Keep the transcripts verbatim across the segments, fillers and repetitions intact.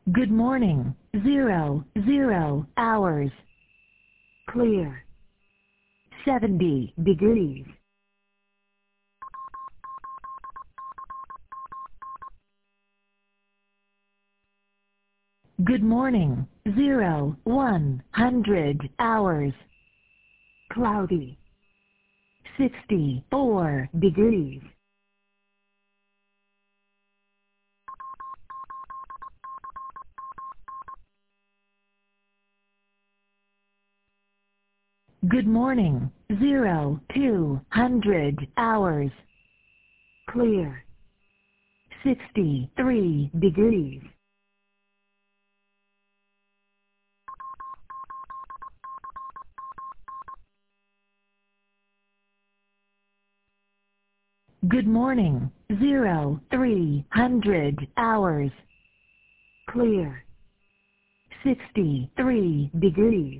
Good morning. Zero, zero hours. Clear. seventy degrees. Good morning. Zero, one hundred hours. Cloudy. sixty-four degrees. Good morning. Zero, two hundred hours. Clear. sixty-three degrees. Good morning. Zero, three hundred hours. Clear. sixty-three degrees.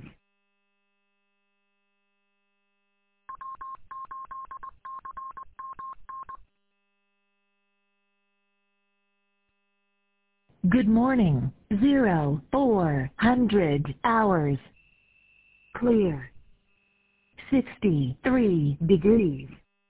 Good morning. Zero, four hundred hours. Clear. sixty-three degrees.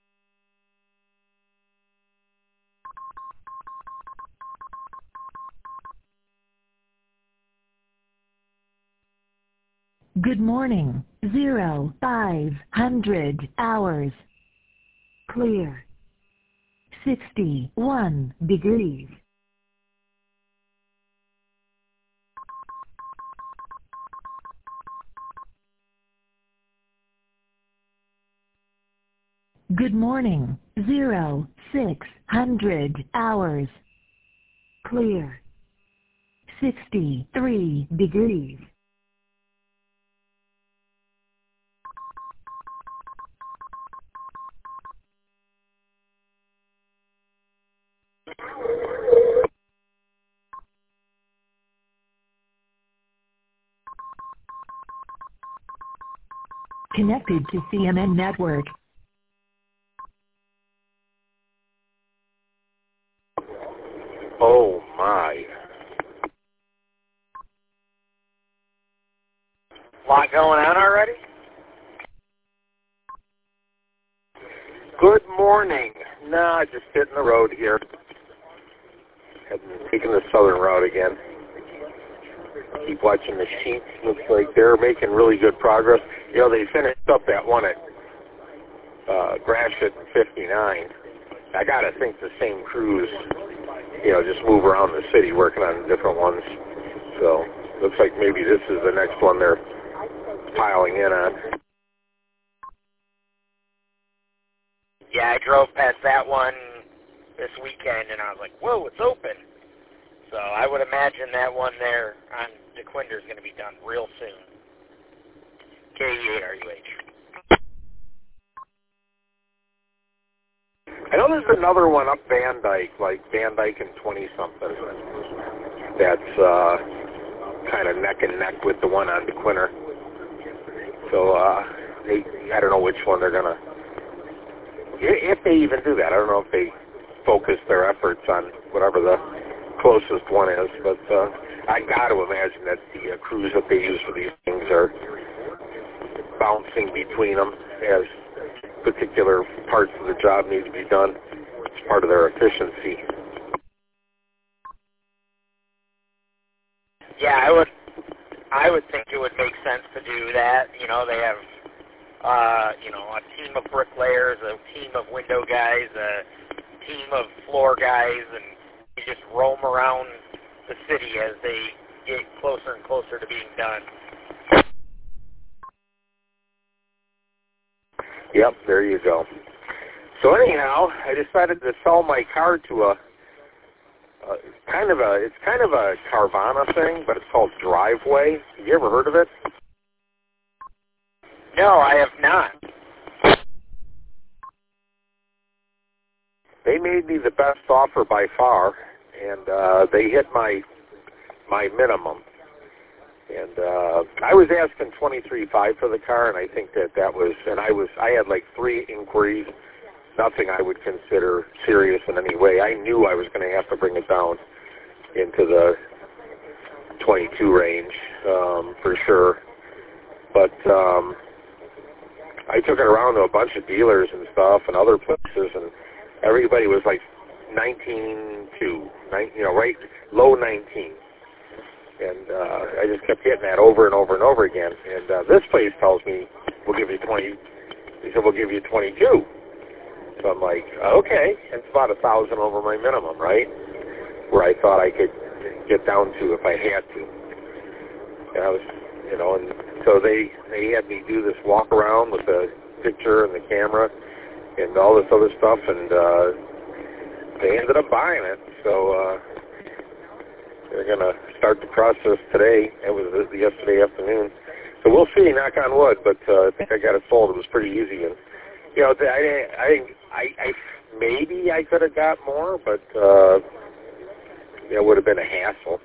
Good morning. Zero, five hundred hours. Clear. sixty-one degrees. Good morning. Zero, six hundred hours. Clear. sixty-three degrees. Connected to C M N Network. Oh my. Lot going on already? Good morning. Nah, just hitting the road here. Heading, taking the southern route again. Keep watching the sheets. Looks like they're making really good progress. You know, they finished up that one at uh, Gratiot fifty-nine. I gotta think the same crews, you know, just move around the city working on different ones. So, looks like maybe this is the next one they're piling in on. Yeah, I drove past that one this weekend, and I was like, whoa, it's open. So I would imagine that one there on DeQuinder is going to be done real soon. K E eight R U H. I know there's another one up Van Dyke, like Van Dyke and twenty-something, that's uh, kind of neck and neck with the one on DeQuinder. So uh, they, I don't know which one they're going to, if they even do that. I don't know if they focus their efforts on whatever the closest one is, but uh, I got to imagine that the uh, crews that they use for these things are bouncing between them as particular parts of the job need to be done. It's part of their efficiency. Yeah, I would. I would think it would make sense to do that. You know, they have, uh, you know, a team of bricklayers, a team of window guys, a team of floor guys, and you just roam around the city as they get closer and closer to being done. Yep, there you go. So anyhow, I decided to sell my car to a, a kind of a, it's kind of a Carvana thing, but it's called Driveway. Have you ever heard of it? No, I have not. They made me the best offer by far, and uh, they hit my my minimum. And uh, I was asking twenty-three five for the car, and I think that that was, and I was, I had like three inquiries, nothing I would consider serious in any way. I knew I was going to have to bring it down into the twenty-two range um, for sure. But um, I took it around to a bunch of dealers and stuff and other places, and everybody was like nineteen two, you know, right, low nineteen. And uh, I just kept getting that over and over and over again. And uh, this place tells me, we'll give you twenty. He said, we'll give you twenty-two. So I'm like, okay. It's about a thousand over my minimum, right? Where I thought I could get down to if I had to. And I was, you know, and so they they had me do this walk around with the picture and the camera and all this other stuff, and uh, they ended up buying it. So uh, they're going to start the process today. It was yesterday afternoon. So we'll see, knock on wood, but uh, I think I got it sold. It was pretty easy. And, you know, I, I, I, I maybe I could have got more, but, uh, you know, it would have been a hassle.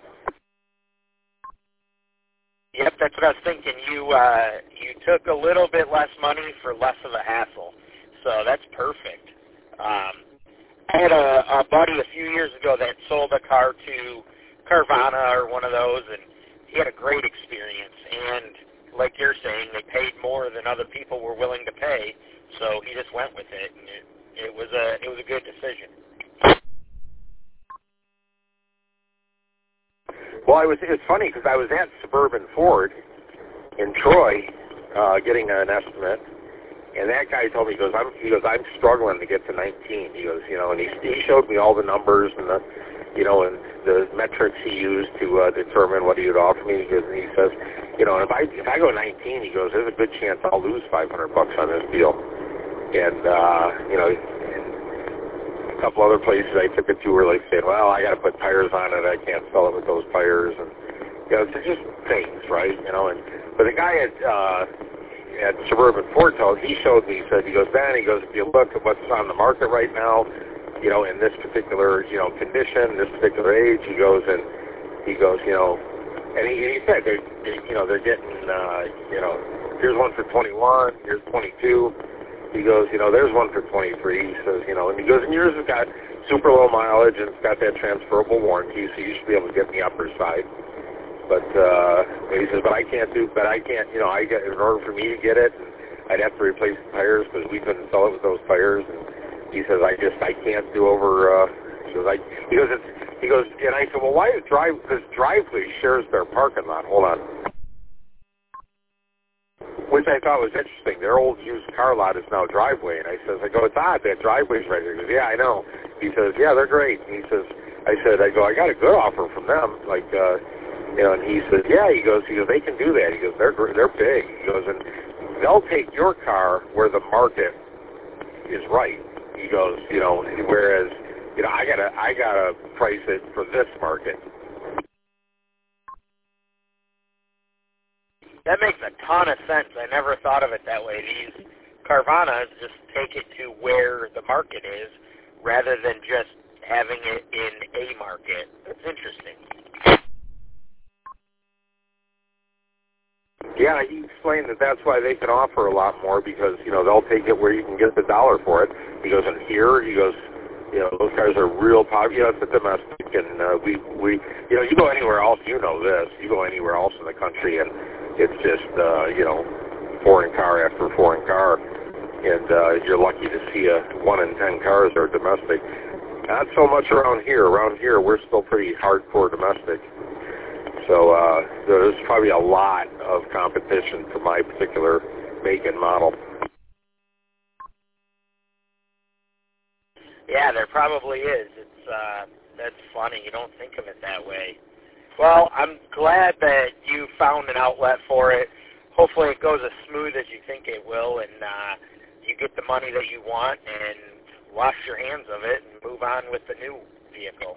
Yep, that's what I was thinking. You, uh, you took a little bit less money for less of a hassle. So that's perfect. Um, I had a, a buddy a few years ago that sold a car to Carvana or one of those, and he had a great experience. And like you're saying, they paid more than other people were willing to pay, so he just went with it, and it, it was a it was a good decision. Well, I was. It's funny because I was at Suburban Ford in Troy, uh, getting an estimate, and that guy told me, he goes, I'm he goes, I'm struggling to get to nineteen. He goes, you know, and he he showed me all the numbers and the, you know, and the metrics he used to uh, determine what he would offer me. He goes, and he says, you know, if I if I go nineteen, he goes, there's a good chance I'll lose five hundred bucks on this deal. And uh, you know, and a couple other places I took it to were like saying, well, I got to put tires on it. I can't sell it with those tires, and you know, it's just things, right? You know, and but the guy at uh, at Suburban Ford told, he showed me. He said, he goes, Ben, he goes, if you look at what's on the market right now, you know, in this particular, you know, condition, this particular age, he goes, and he goes, you know, and he, and he said, they're, they, you know, they're getting, uh, you know, here's one for twenty-one, here's twenty-two. He goes, you know, there's one for twenty-three. He says, you know, and he goes, and yours has got super low mileage and it's got that transferable warranty, so you should be able to get in the upper side. But uh, he says, but I can't do, but I can't, you know, I get, in order for me to get it, I'd have to replace the tires because we couldn't sell it with those tires. And he says, I just, I can't do over, uh, he goes, I, he goes, it's, he goes, and I said, well, why is Drive, because Driveway shares their parking lot. Hold on. Which I thought was interesting. Their old used car lot is now Driveway. And I says, I go, it's odd, that Driveway's right here. He goes, yeah, I know. He says, yeah, they're great. And he says, I said, I go, I got a good offer from them. Like, uh, you know, and he says, yeah, he goes, he goes, they can do that. He goes, they're, they're big. He goes, and they'll take your car where the market is right. He goes, you know, whereas, you know, I gotta, I gotta price it for this market. That makes a ton of sense. I never thought of it that way. These Carvanas just take it to where the market is rather than just having it in a market. That's interesting. Yeah, he explained that that's why they can offer a lot more because, you know, they'll take it where you can get the dollar for it. He goes, and here, he goes, you know, those cars are real popular. You know, it's a domestic, and uh, we, we, you know, you go anywhere else, you know this. You go anywhere else in the country, and it's just, uh, you know, foreign car after foreign car, and uh, you're lucky to see a one in ten cars are domestic. Not so much around here. Around here, we're still pretty hardcore domestic. So uh, there's probably a lot of competition for my particular make and model. Yeah, there probably is. It's uh, that's funny. You don't think of it that way. Well, I'm glad that you found an outlet for it. Hopefully it goes as smooth as you think it will, and uh, you get the money that you want and wash your hands of it and move on with the new vehicle.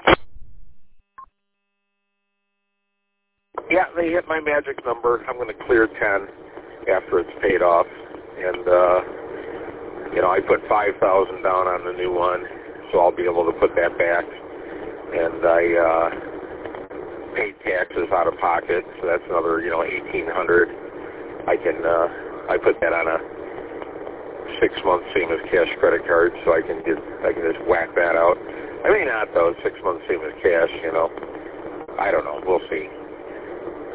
Yeah, they hit my magic number. I'm going to clear ten after it's paid off. And, uh, you know, I put five thousand dollars down on the new one, so I'll be able to put that back. And I uh, paid taxes out of pocket, so that's another, you know, eighteen hundred dollars. I can, uh, I put that on a six-month same-as cash credit card, so I can get, I can just whack that out. I may not, though, six months same as cash, you know. I don't know. We'll see.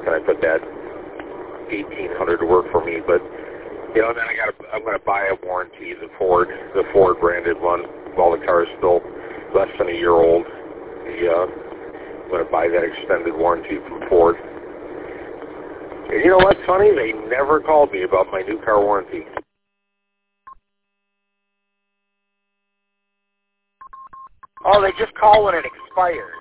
can I put that eighteen hundred to work for me? But you know, then I got I'm going to buy a warranty, the Ford, the Ford branded one, while the car is still less than a year old. The, uh, I'm going to buy that extended warranty from Ford. And you know what's funny? They never called me about my new car warranty. Oh, they just call when it expires.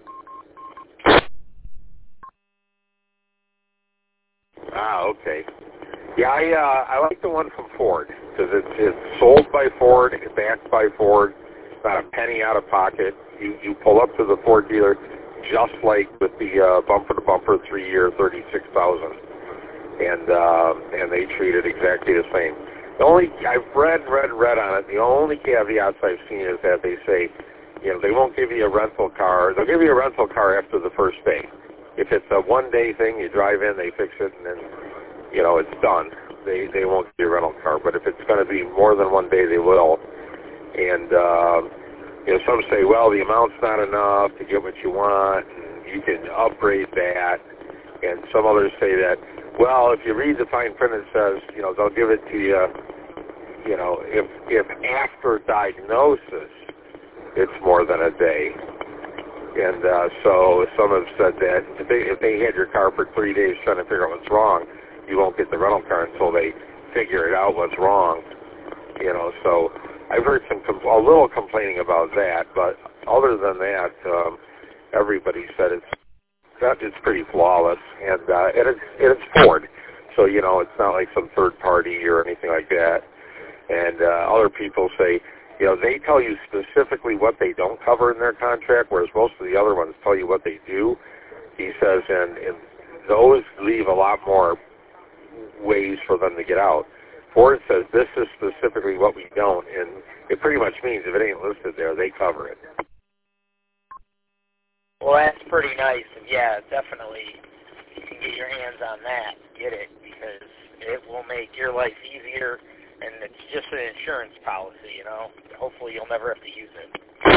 Ah, okay. Yeah, I uh, I like the one from Ford because it's it's sold by Ford, it's backed by Ford, not a penny out of pocket. You you pull up to the Ford dealer, just like with the uh, bumper to bumper three year thirty six thousand, and uh, and they treat it exactly the same. The only I've read read read on it. The only caveats I've seen is that they say, you know, they won't give you a rental car. They'll give you a rental car after the first day. If it's a one-day thing, you drive in, they fix it, and then, you know, it's done. They they won't give you a rental car. But if it's going to be more than one day, they will. And, uh, you know, some say, well, the amount's not enough to get what you want, and you can upgrade that. And some others say that, well, if you read the fine print, it says, you know, they'll give it to you, you know, if if after diagnosis, it's more than a day. And uh, so some have said that if they, if they had your car for three days trying to figure out what's wrong, you won't get the rental car until they figure it out what's wrong. You know, so I've heard some com- a little complaining about that, but other than that, um, everybody said it's that it's pretty flawless, and uh, and it's and it's Ford, so you know it's not like some third party or anything like that. And uh, other people say, you know, they tell you specifically what they don't cover in their contract, whereas most of the other ones tell you what they do. He says, and, and those leave a lot more ways for them to get out. Ford says, this is specifically what we don't, and it pretty much means if it ain't listed there, they cover it. Well, that's pretty nice, and yeah, definitely, you can get your hands on that, get it, because it will make your life easier. And it's just an insurance policy, you know. Hopefully you'll never have to use it.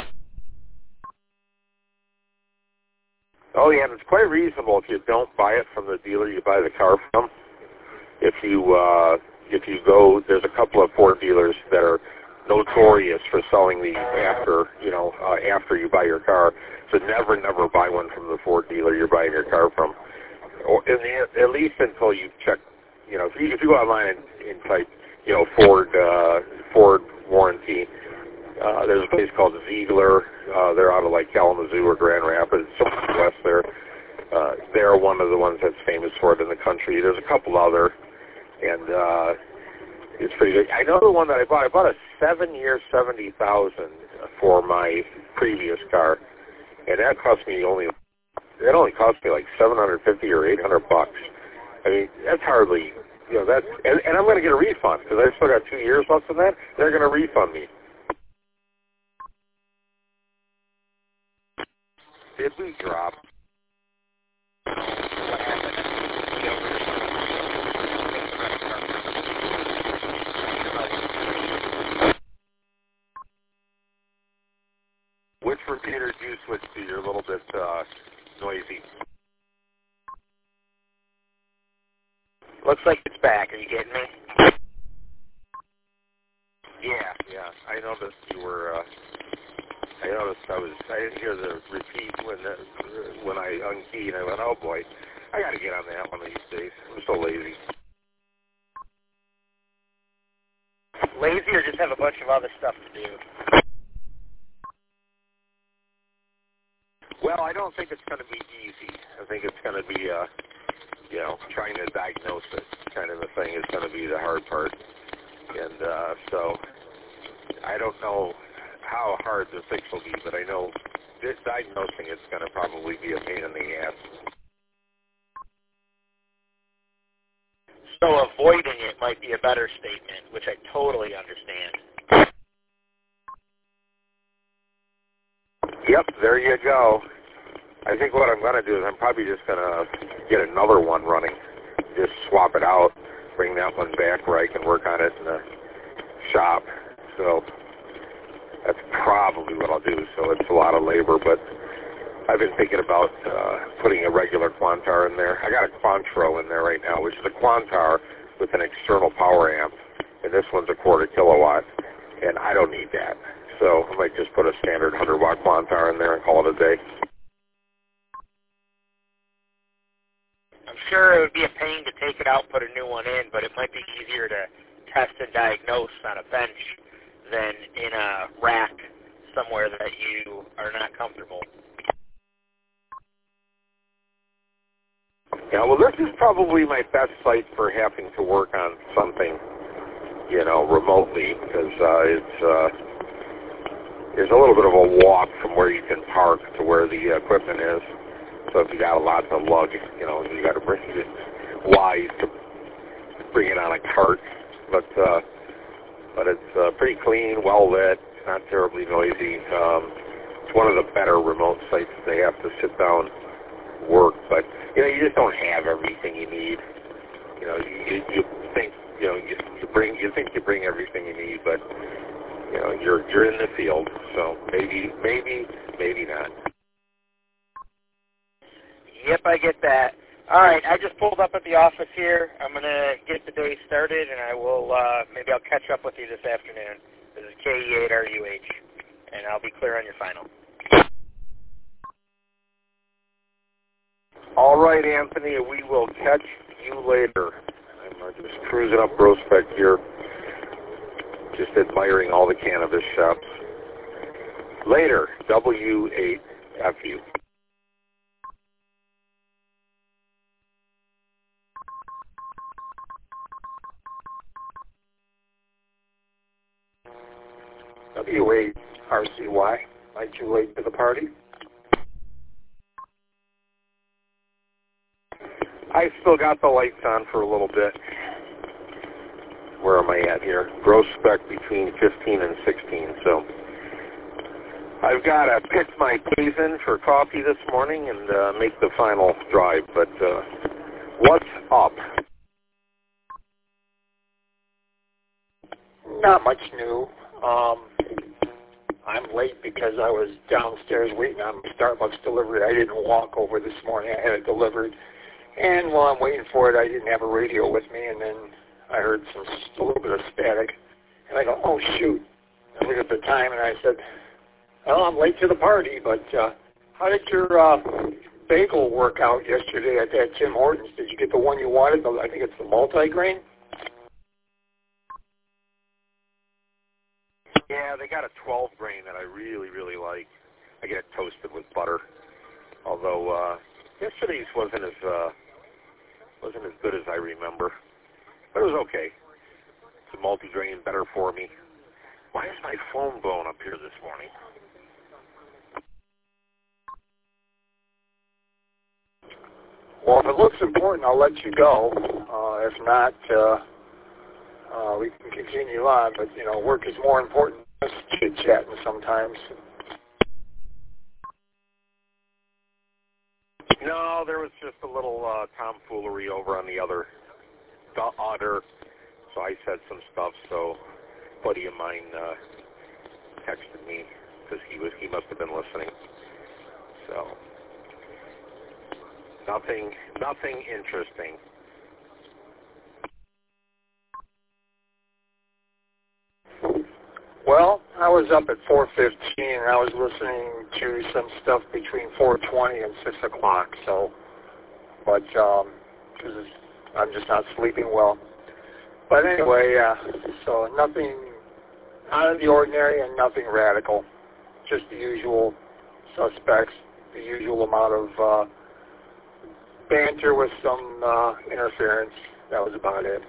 Oh, yeah, and it's quite reasonable if you don't buy it from the dealer you buy the car from. If you uh, if you go, there's a couple of Ford dealers that are notorious for selling these after, you know, uh, after you buy your car. So never, never buy one from the Ford dealer you're buying your car from. Or in the, at least until you check, you know, if you, if you go online and, and type, you know, Ford uh, Ford warranty. Uh, there's a place called Ziegler. Uh, they're out of like Kalamazoo or Grand Rapids, somewhere west there. Uh, they're one of the ones that's famous for it in the country. There's a couple other, and uh, it's pretty good. I know the one that I bought. I bought a seven-year, seventy thousand for my previous car, and that cost me only. It only cost me like seven hundred fifty or eight hundred bucks. I mean, that's hardly. You know, that's, and, and I'm going to get a refund because I've still got two years left of that. They're going to refund me. Did we drop? Which repeater do you switch to? You're a little bit uh, noisy. Looks like it's back. Are you getting me? Yeah, yeah. I noticed you were. Uh, I noticed I was. I didn't hear the repeat when the, when I unkeyed. I went, oh boy, I got to get on that one of these days. I'm so lazy. Lazy, or just have a bunch of other stuff to do? Well, I don't think it's going to be easy. I think it's going to be. Uh, You know, trying to diagnose it kind of a thing is going to be the hard part. And uh, so I don't know how hard the fix will be, but I know this diagnosing it's going to probably be a pain in the ass. So avoiding it might be a better statement, which I totally understand. Yep, there you go. I think what I'm going to do is I'm probably just going to get another one running, just swap it out, bring that one back where I can work on it in the shop. So that's probably what I'll do. So it's a lot of labor, but I've been thinking about uh, putting a regular Quantar in there. I got a Quantro in there right now, which is a Quantar with an external power amp, and this one's a quarter kilowatt, and I don't need that. So I might just put a standard one hundred watt Quantar in there and call it a day. I'm sure it would be a pain to take it out and put a new one in, but it might be easier to test and diagnose on a bench than in a rack somewhere that you are not comfortable. Yeah, well, this is probably my best site for having to work on something, you know, remotely, because uh, it's uh, there's a little bit of a walk from where you can park to where the equipment is. So if you got a lot to lug, you know, you got to bring it wise to bring it on a cart. But uh, but it's uh, pretty clean, well lit, not terribly noisy. Um, it's one of the better remote sites that they have to sit down work, but you know, you just don't have everything you need. You know, you, you think you know you, you bring you think you bring everything you need, but you know you're you're in the field, so maybe maybe maybe not. Yep, I get that. All right, I just pulled up at the office here. I'm gonna get the day started, and I will uh, maybe I'll catch up with you this afternoon. This is K E eight R U H, and I'll be clear on your final. All right, Anthony, we will catch you later. I'm uh, just cruising up Prospect here, just admiring all the cannabis shops. Later, W eight F U. W eight R C Y, like you late to the party? I still got the lights on for a little bit. Where am I at here? Gross spec between fifteen and sixteen, so I've got to pitch my days in for coffee this morning and uh, make the final drive, but uh, what's up? Not much new. Um, I'm late because I was downstairs waiting on my Starbucks delivery. I didn't walk over this morning. I had it delivered. And while I'm waiting for it, I didn't have a radio with me, and then I heard some a little bit of static. And I go, oh, shoot. I looked at the time, and I said, well, I'm late to the party, but uh, how did your uh, bagel work out yesterday at that Tim Hortons? Did you get the one you wanted? I think it's the multi-grain. Yeah, they got a twelve grain that I really, really like. I get it toasted with butter. Although uh, yesterday's wasn't as uh, wasn't as good as I remember, but it was okay. It's a multi-grain, better for me. Why is my phone blowing up here this morning? Well, if it looks important, I'll let you go. Uh, if not, uh, uh, we can continue on. But, you know, work is more important than us chit-chatting sometimes. No, there was just a little uh, tomfoolery over on the other, the other. So I said some stuff. So a buddy of mine uh, texted me because he was he must have been listening. So nothing, nothing interesting. Well, I was up at four fifteen, and I was listening to some stuff between four twenty and six o'clock, so, but, um, because I'm just not sleeping well. But anyway, uh, so nothing out of the ordinary and nothing radical, just the usual suspects, the usual amount of uh, banter with some uh, interference. That was about it.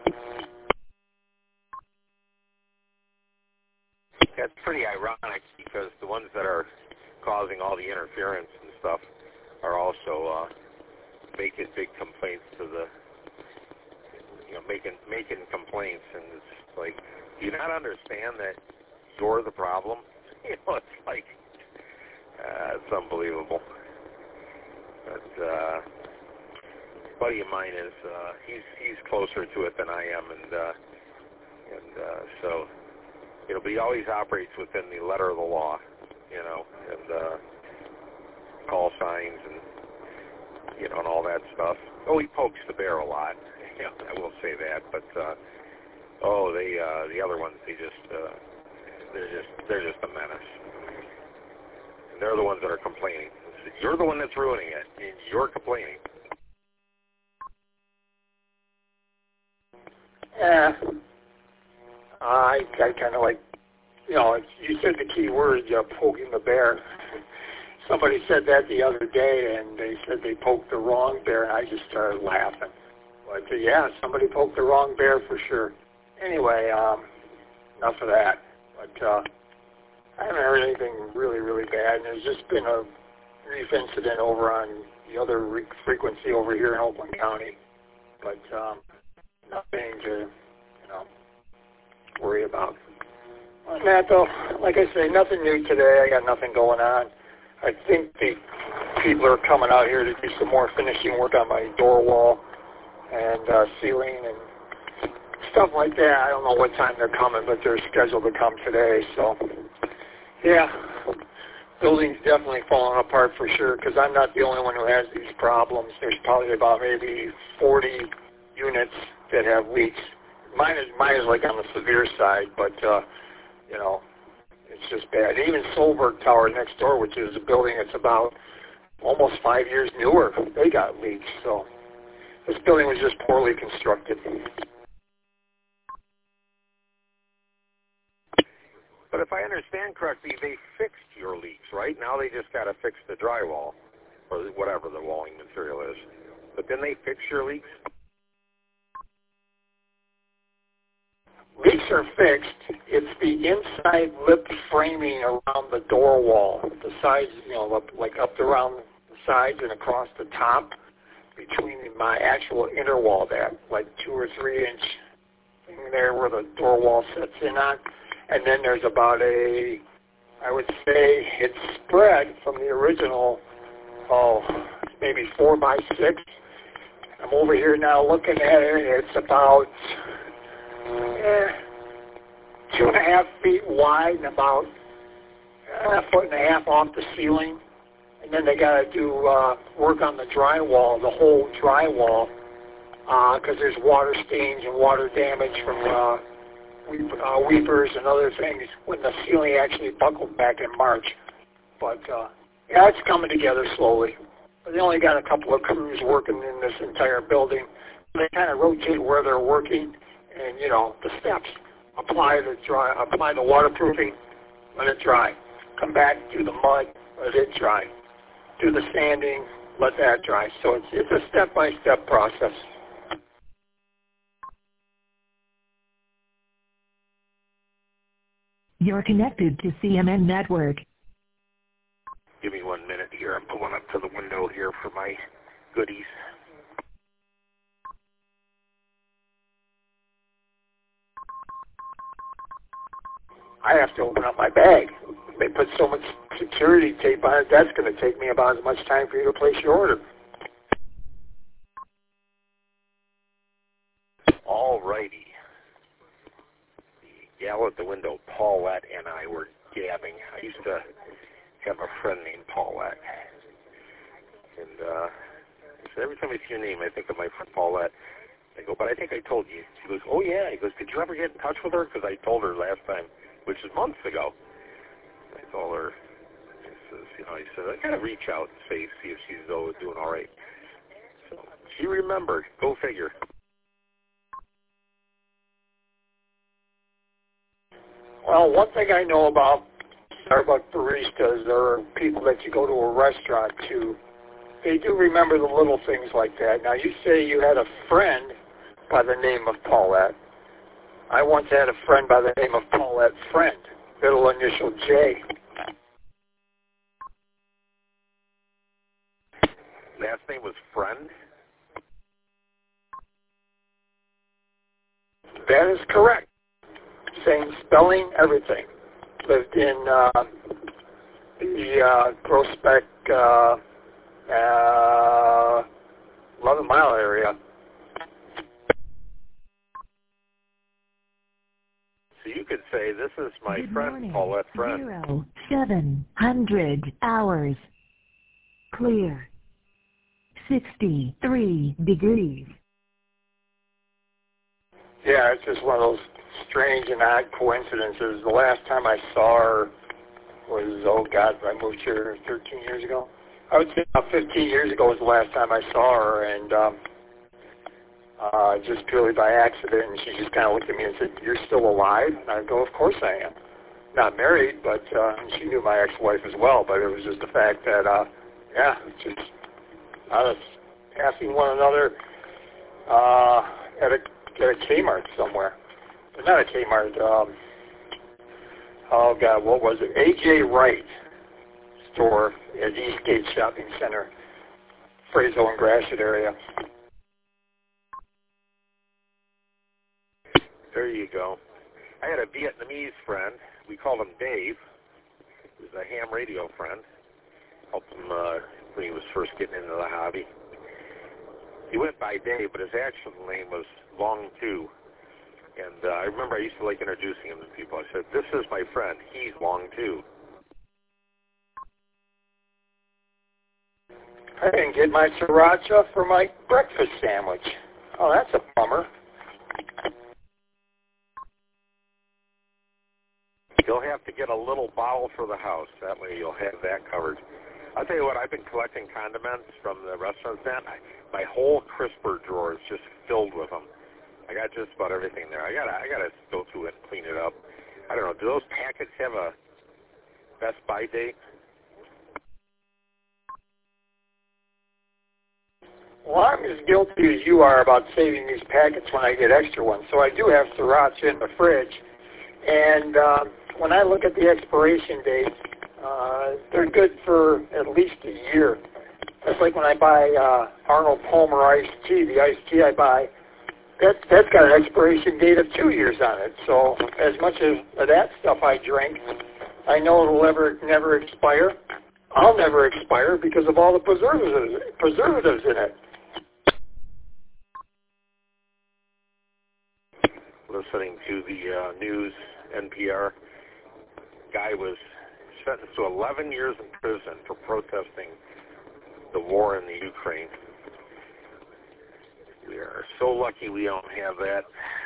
That's pretty ironic because the ones that are causing all the interference and stuff are also uh, making big complaints to the, you know, making making complaints, and it's like, do you not understand that you're the problem? You know, it's like, uh, it's unbelievable. But uh, a buddy of mine is uh, he's he's closer to it than I am, and uh, and uh, so. You know, but he always operates within the letter of the law, you know, and uh, call signs and you know, and all that stuff. Oh, he pokes the bear a lot. Yeah, I will say that. But uh, oh, they uh, the other ones, they just uh, they're just they're just a menace. And they're the ones that are complaining. You're the one that's ruining it, and you're complaining. Yeah, I I kind of like, you know, you said the key word, uh, poking the bear. Somebody said that the other day, and they said they poked the wrong bear, and I just started laughing. But, uh, yeah, somebody poked the wrong bear for sure. Anyway, um, enough of that. But uh, I haven't heard anything really, really bad, and there's just been a brief incident over on the other re- frequency over here in Oakland County. But um, nothing to, you know, worry about. On that, though, like I say, nothing new today. I got nothing going on. I think the people are coming out here to do some more finishing work on my door wall and uh, ceiling and stuff like that. I don't know what time they're coming, but they're scheduled to come today. So, yeah, building's definitely falling apart for sure because I'm not the only one who has these problems. There's probably about maybe forty units that have leaks. Mine is mine is like on the severe side, but uh, you know. It's just bad. Even Solberg Tower next door, which is a building that's about almost five years newer, they got leaks. So this building was just poorly constructed. But if I understand correctly, they fixed your leaks, right? Now they just got to fix the drywall or whatever the walling material is. But then they fix your leaks? Leaks are fixed. It's the inside lip framing around the door wall. The sides, you know, up, like up around the sides and across the top between my actual inner wall, that like two or three inch thing there where the door wall sets in on. And then there's about a, I would say it's spread from the original, oh, maybe four by six. I'm over here now looking at it. It's about Eh, two and a half feet wide and about a foot and a half off the ceiling. And then they got to do uh, work on the drywall, the whole drywall, because uh, there's water stains and water damage from uh, weep, uh, weepers and other things when the ceiling actually buckled back in March. But uh, yeah, it's coming together slowly. But they only got a couple of crews working in this entire building. They kind of rotate where they're working. And, you know, the steps, apply the dry, apply the waterproofing, let it dry. Come back, do the mud, let it dry. Do the sanding, let that dry. So it's, it's a step-by-step process. You're connected to C M N Network. Give me one minute here. I'm pulling up to the window here for my goodies. I have to open up my bag. They put so much security tape on it, that's going to take me about as much time for you to place your order. All righty. The gal at the window, Paulette, and I were gabbing. I used to have a friend named Paulette. And uh, so every time I see your name, I think of my friend Paulette. I go, but I think I told you. She goes, oh, yeah. He goes, did you ever get in touch with her? Because I told her last time, which is months ago. I told her, I says, you know, I said, I got to reach out and say, see if she's oh, doing all right. So she remembered. Go figure. Well, one thing I know about Starbucks baristas or people that you go to a restaurant to, they do remember the little things like that. Now, you say you had a friend by the name of Paulette. I once had a friend by the name of Paulette Friend, middle initial J. Last name was Friend? That is correct. Same spelling, everything. Lived in uh, the uh, Groesbeck, uh, uh, eleven mile area. So you could say, this is my Good friend, morning. Paulette Friend. Zero, seven hundred hours. Clear. sixty-three degrees. Yeah, it's just one of those strange and odd coincidences. The last time I saw her was, oh God, I moved here thirteen years ago. I would say about fifteen years ago was the last time I saw her, and um, uh, just purely by accident, and she just kind of looked at me and said, "You're still alive?" And I go, "Of course I am. Not married," but uh, and she knew my ex-wife as well, but it was just the fact that, uh, yeah, it's just I was passing one another uh, at a at a Kmart somewhere. But not a Kmart. Um, oh God, what was it? A J Wright store at Eastgate Shopping Center, Frazo and Gratiot area. There you go. I had a Vietnamese friend. We called him Dave. He was a ham radio friend. Helped him uh, when he was first getting into the hobby. He went by Dave, but his actual name was Long Tu. And uh, I remember I used to like introducing him to people. I said, "This is my friend. He's Long Tu." I didn't get my sriracha for my breakfast sandwich. Oh, that's a bummer. You'll have to get a little bottle for the house. That way you'll have that covered. I'll tell you what, I've been collecting condiments from the restaurants then. I, my whole crisper drawer is just filled with them. I got just about everything there. I gotta, I gotta go through it and clean it up. I don't know, do those packets have a best by date? Well, I'm as guilty as you are about saving these packets when I get extra ones. So I do have sriracha in the fridge. And uh, when I look at the expiration dates, uh, they're good for at least a year. That's like when I buy uh, Arnold Palmer iced tea, the iced tea I buy, that, that's got an expiration date of two years on it. So as much as of that stuff I drink, I know it'll never, never expire. I'll never expire because of all the preservatives, preservatives in it. Listening to the uh, news, N P R, guy was sentenced to eleven years in prison for protesting the war in the Ukraine. We are so lucky we don't have that.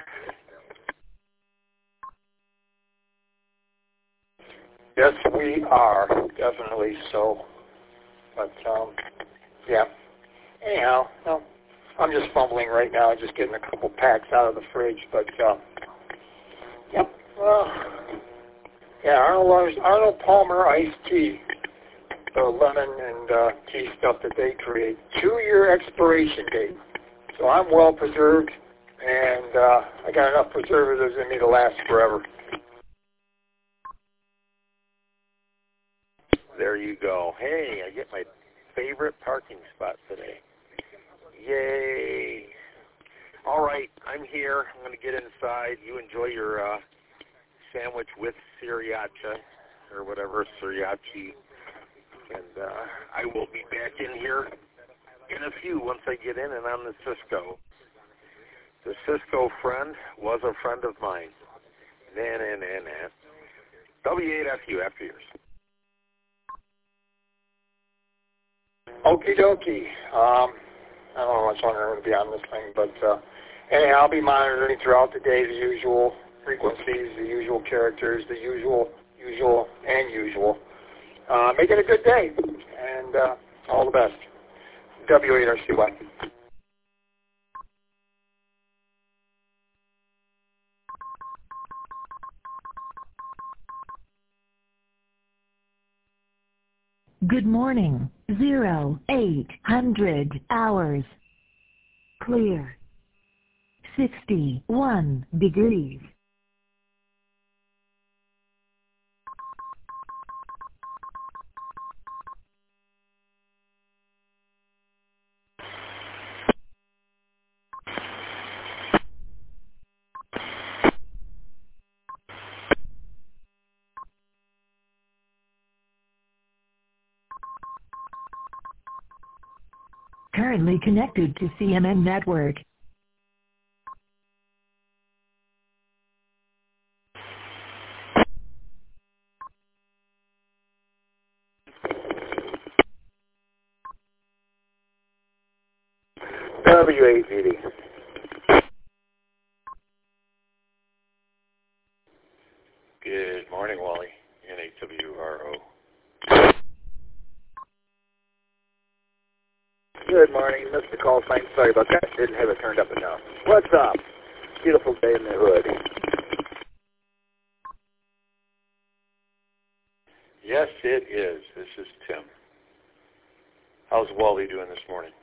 Yes, we are, definitely so. But, um, yeah. Anyhow, no, I'm just fumbling right now, just getting a couple packs out of the fridge. But, uh, yep, well, yeah, Arnold, Arnold Palmer iced tea, the lemon and uh, tea stuff that they create, two-year expiration date. So I'm well preserved, and uh, I got enough preservatives in me to last forever. There you go. Hey, I get my favorite parking spot today. Yay. All right, I'm here. I'm going to get inside. You enjoy your uh, sandwich with sriracha or whatever, sriracha. And uh, I will be back in here in a few once I get in and on the Cisco. The Cisco friend was a friend of mine. Nah, nah, nah, nah. W eight F U after yours. Okie dokie. Um, I don't know how much longer I'm going to be on this thing, but uh, anyhow, I'll be monitoring throughout the day the usual frequencies, the usual characters, the usual, usual, and usual. Uh, make it a good day, and uh, all the best. W eight R C Y. Good morning. Zero, eight hundred hours. Clear. Sixty-one degrees. Currently connected to C M N Network. W eight V D. Good morning, Wally. N eight W R O. Good morning. Missed the call sign. Sorry about that. Didn't have it turned up enough. What's up? Beautiful day in the hood. Yes, it is. This is Tim. How's Wally doing this morning?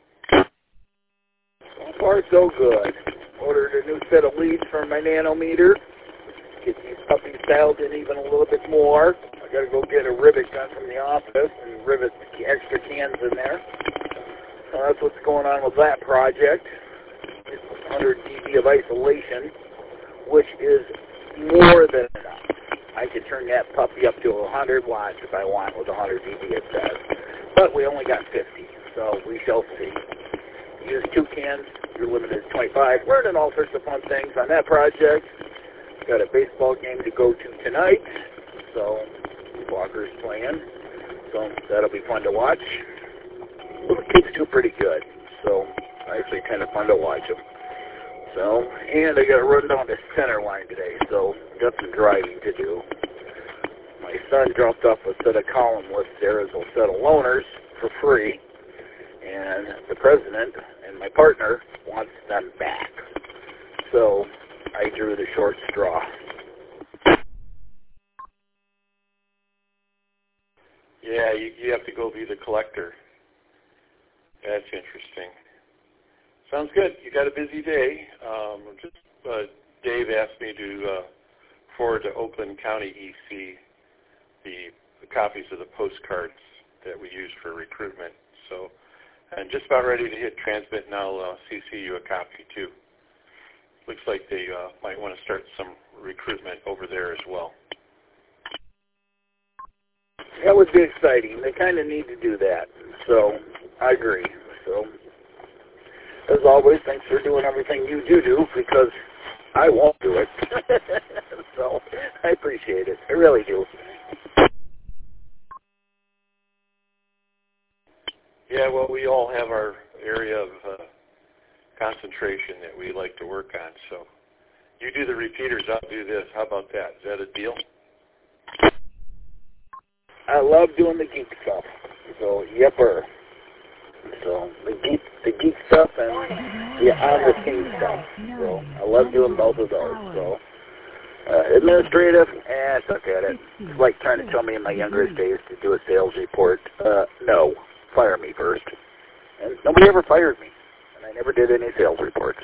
So far, so good. Ordered a new set of leads for my nanometer. Get these puppies dialed in even a little bit more. I got to go get a rivet gun from the office and rivet the extra cans in there. So that's what's going on with that project. It's one hundred D B of isolation, which is more than enough. I could turn that puppy up to one hundred watts if I want with one hundred D B, it says. But we only got fifty, so we shall see. Use two cans, you're limited to twenty-five. Learning all sorts of fun things on that project. Got a baseball game to go to tonight, so Walker's playing, so that'll be fun to watch. Little kids do pretty good, so actually kind of fun to watch them. So, and I got to run down the center line today, so got some driving to do. My son dropped off a set of column lists there as a set of loaners for free, and the president and my partner wants them back. So I drew the short straw. Yeah, you, you have to go be the collector. That's interesting. Sounds good. You got a busy day. Um, just, uh, Dave asked me to uh, forward to Oakland County E C the, the copies of the postcards that we use for recruitment. So I'm just about ready to hit transmit, and I'll uh, C C you a copy too. Looks like they uh, might want to start some recruitment over there as well. That would be exciting. They kind of need to do that. So I agree. So as always, thanks for doing everything you do do, because I won't do it. So I appreciate it. I really do. Yeah, well, we all have our area of uh, concentration that we like to work on. So you do the repeaters, I'll do this. How about that? Is that a deal? I love doing the geek stuff. So, yepper. So, the geek, the geek stuff and the on the scene stuff. So, I love doing both of those. So, uh, administrative, eh, suck at it. It's like trying to tell me in my younger days to do a sales report. Uh, no. Fire me first. And nobody ever fired me. And I never did any sales reports.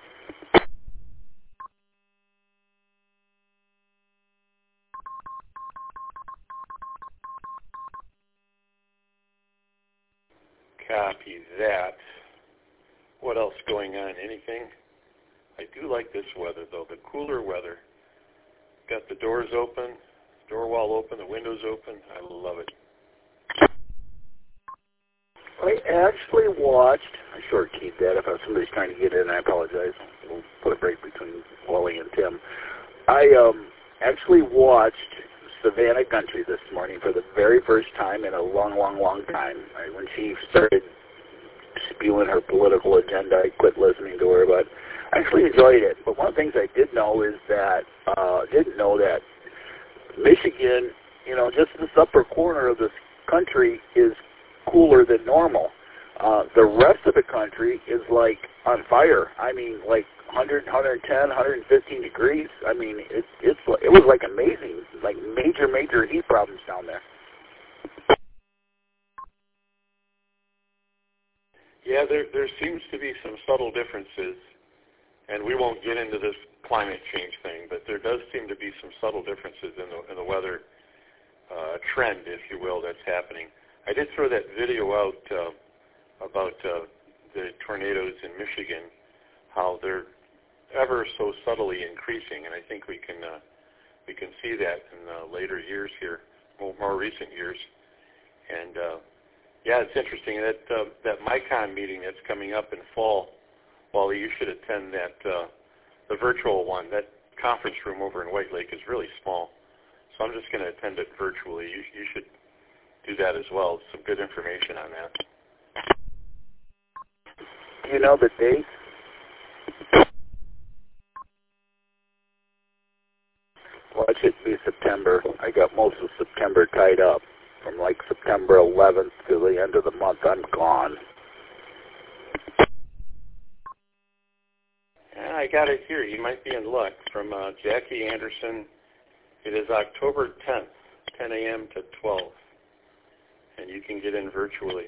Copy that. What else going on? Anything? I do like this weather, though. The cooler weather. Got the doors open, door wall open, the windows open. I love it. I actually watched, I short keyed that. If somebody's trying to get in, I apologize. We'll put a break between Wally and Tim. I um, actually watched Savannah Country this morning for the very first time in a long, long, long time. I, when she started spewing her political agenda, I quit listening to her, but I actually enjoyed it. But one of the things I did know is that, uh, didn't know that Michigan, you know, just this upper corner of this country is cooler than normal. Uh, the rest of the country is like on fire. I mean, like one hundred, one ten, one fifteen degrees. I mean, it, it's it was like amazing, like major, major heat problems down there. Yeah, there there seems to be some subtle differences, and we won't get into this climate change thing, but there does seem to be some subtle differences in the in the weather uh, trend, if you will, that's happening. I did throw that video out uh, about uh, the tornadoes in Michigan, how they're ever so subtly increasing, and I think we can uh, we can see that in uh, later years here, more, more recent years. And uh, yeah, it's interesting that uh, that MICON meeting that's coming up in fall. Wally, you should attend that uh, the virtual one. That conference room over in White Lake is really small, so I'm just going to attend it virtually. You, you should do that as well. Some good information on that. Do you know the date? Well, it should be September. I got most of September tied up. From like September eleventh to the end of the month, I'm gone. Yeah, I got it here. You might be in luck. From uh, Jackie Anderson. It is October tenth, ten a.m. to twelve. And you can get in virtually.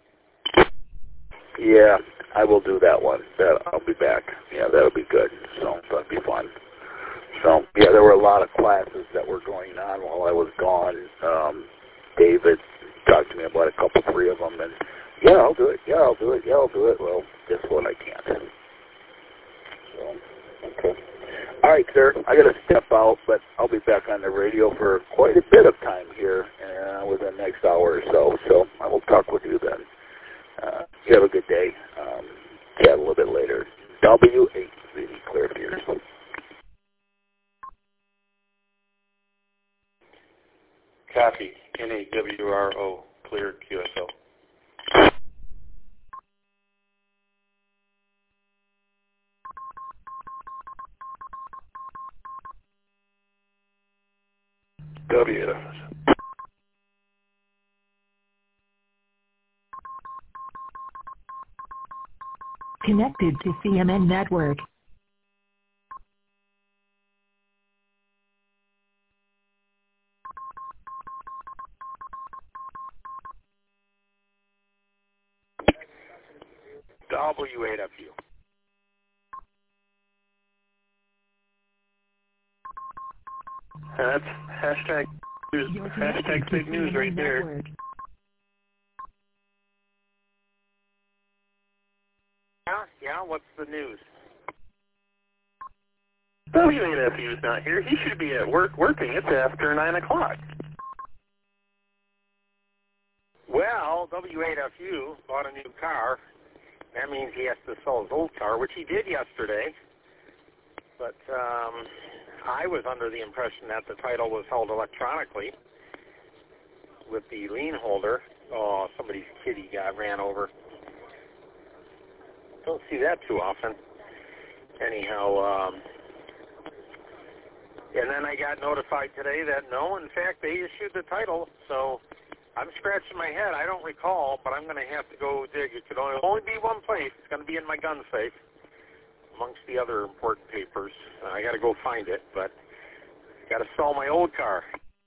Yeah, I will do that one. That, I'll be back. Yeah, that'll be good. So that'll be fun. So, yeah, there were a lot of classes that were going on while I was gone. Um, David talked to me about a couple, three of them, and yeah, I'll do it. Yeah, I'll do it. Yeah, I'll do it. Well, guess what? I can't. So, okay. All right, sir. I got to step out, but I'll be back on the radio for quite a bit of time here uh, within the next hour or so. So I will talk with you then. Uh, you have a good day. Um, chat a little bit later. W eight Z Clear Fears. Copy. N A W R O. Clear Q S O. W. Connected to C M N Network. W eight F U. That's hashtag news, You're hashtag connected to big news C M N right there. Network. Yeah, yeah, what's the news? W eight F U is not here. He should be at work working. It's after nine o'clock. Well, W eight F U bought a new car. That means he has to sell his old car, which he did yesterday. But um, I was under the impression that the title was held electronically with the lien holder. Oh, somebody's kitty got ran over. Don't see that too often. Anyhow, um, and then I got notified today that no, in fact, they issued the title. So I'm scratching my head. I don't recall, but I'm going to have to go dig. It could only, only be one place. It's going to be in my gun safe amongst the other important papers. Uh, I got to go find it, but got to sell my old car.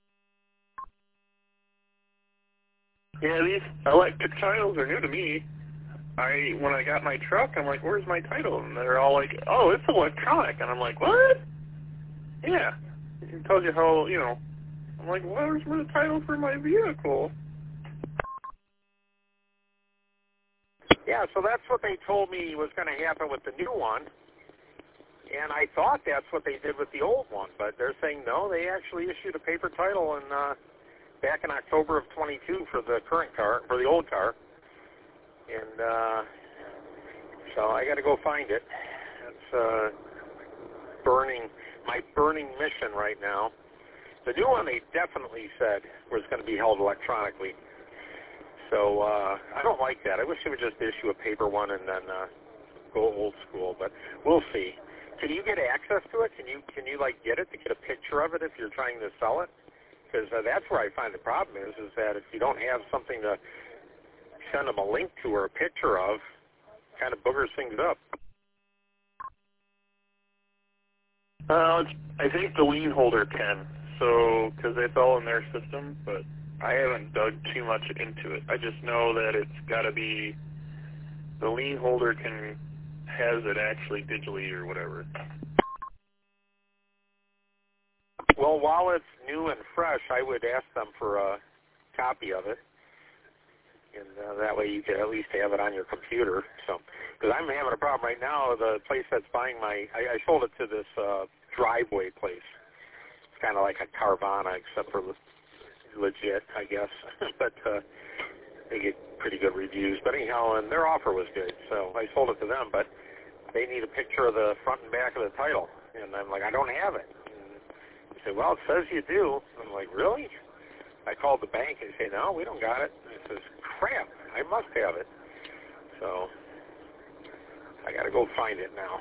Yeah, these electric titles are new to me. I when I got my truck, I'm like, where's my title? And they're all like, oh, it's electronic. And I'm like, what? Yeah. It tells you how, you know. I'm like, where's the title for my vehicle? Yeah, so that's what they told me was going to happen with the new one. And I thought that's what they did with the old one, but they're saying no, they actually issued a paper title in, uh, back in October of twenty-two for the current car, for the old car. And uh, so I got to go find it. It's uh, burning, my burning mission right now. The new one they definitely said was going to be held electronically. So uh, I don't like that. I wish they would just issue a paper one and then uh, go old school, but we'll see. Can you get access to it? Can you can you like get it to get a picture of it if you're trying to sell it? Because uh, that's where I find the problem is, is that if you don't have something to send them a link to or a picture of, kind of boogers things up. Uh, I think the lien holder can, so because it's all in their system, but I haven't dug too much into it. I just know that it's got to be the lien holder can has it actually digitally or whatever. Well, while it's new and fresh, I would ask them for a copy of it, and uh, that way you can at least have it on your computer. So, because I'm having a problem right now. The place that's buying my, I, I sold it to this uh, driveway place. It's kind of like a Carvana, except for le- legit, I guess. but uh, they get pretty good reviews. But anyhow, and their offer was good, so I sold it to them. But they need a picture of the front and back of the title, and I'm like, I don't have it. They say, well, it says you do. I'm like, really? I called the bank and they say, no, we don't got it. And it says, crap, I must have it. So got to go find it now.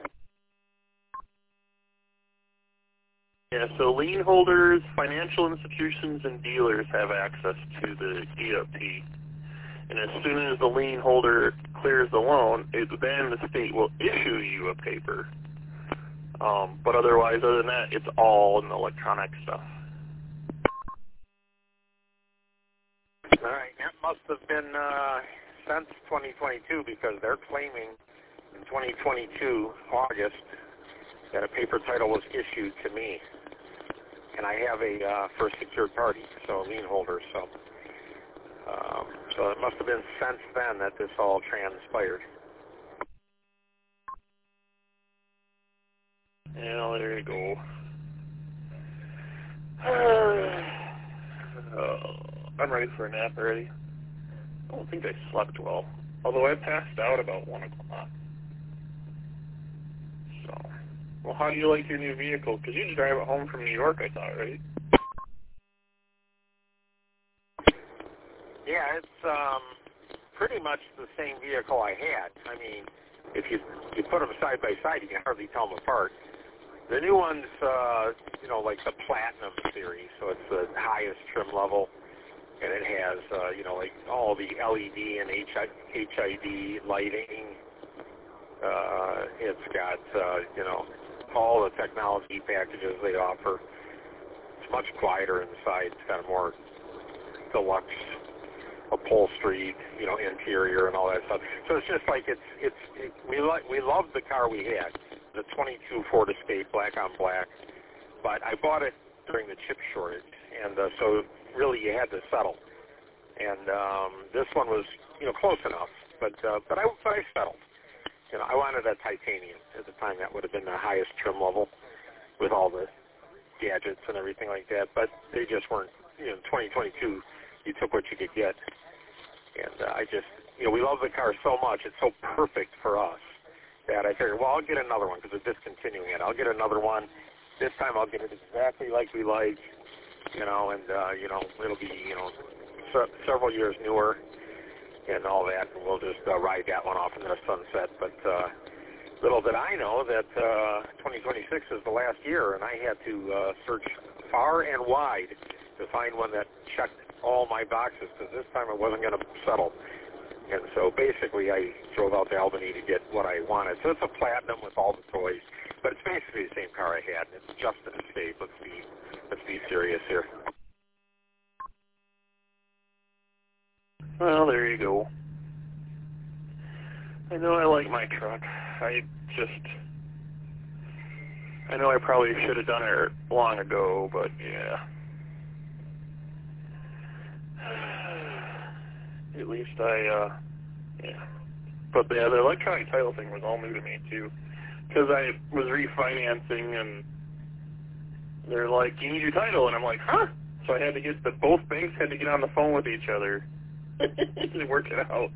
Yeah, so lien holders, financial institutions, and dealers have access to the E O T. And as soon as the lien holder clears the loan, it, then the state will issue you a paper. Um, but otherwise, other than that, it's all in the electronic stuff. All right, that must have been uh, since twenty twenty-two, because they're claiming in twenty twenty-two, August, that a paper title was issued to me. And I have a uh, first secured party, so a lien holder. So, um, so it must have been since then that this all transpired. Yeah, there you go. Uh, I'm ready for a nap already. I don't think I slept well, although I passed out about one o'clock. So, well, how do you like your new vehicle? Because you drive it home from New York, I thought, right? Yeah, it's um, pretty much the same vehicle I had. I mean, if you you put them side by side, you can hardly tell them apart. The new one's, uh, you know, like the Platinum series, so it's the highest trim level, and it has, uh, you know, like all the L E D and H I D lighting. Uh, it's got, uh, you know, all the technology packages they offer. It's much quieter inside. It's got a more deluxe upholstery, you know, interior and all that stuff. So it's just like it's it's it, we like we loved the car we had, the twenty-two Ford Escape, black on black. But I bought it during the chip shortage, and uh, so really you had to settle. And um, this one was, you know, close enough, but uh, but I but I settled. You know, I wanted a titanium at the time. That would have been the highest trim level with all the gadgets and everything like that. But they just weren't. You know, in twenty twenty-two, you took what you could get. And uh, I just, you know, we love the car so much. It's so perfect for us that I figured, well, I'll get another one because they're discontinuing it. I'll get another one. This time I'll get it exactly like we like, you know, and, uh, you know, it'll be, you know, se- several years newer and all that, and we'll just uh, ride that one off into the sunset. But uh, little did I know that uh, twenty twenty-six is the last year, and I had to uh, search far and wide to find one that checked all my boxes, because this time I wasn't going to settle. And so basically I drove out to Albany to get what I wanted. So it's a Platinum with all the toys, but it's basically the same car I had, and it's just an Escape. Let's be, let's be serious here. Well, there you go. I know I like my truck. I just, I know I probably should have done it long ago, but yeah. At least I, uh, yeah. But yeah, the electronic title thing was all new to me too, because I was refinancing, and they're like, "You need your title," and I'm like, "Huh?" So I had to get the both banks had to get on the phone with each other to work it out.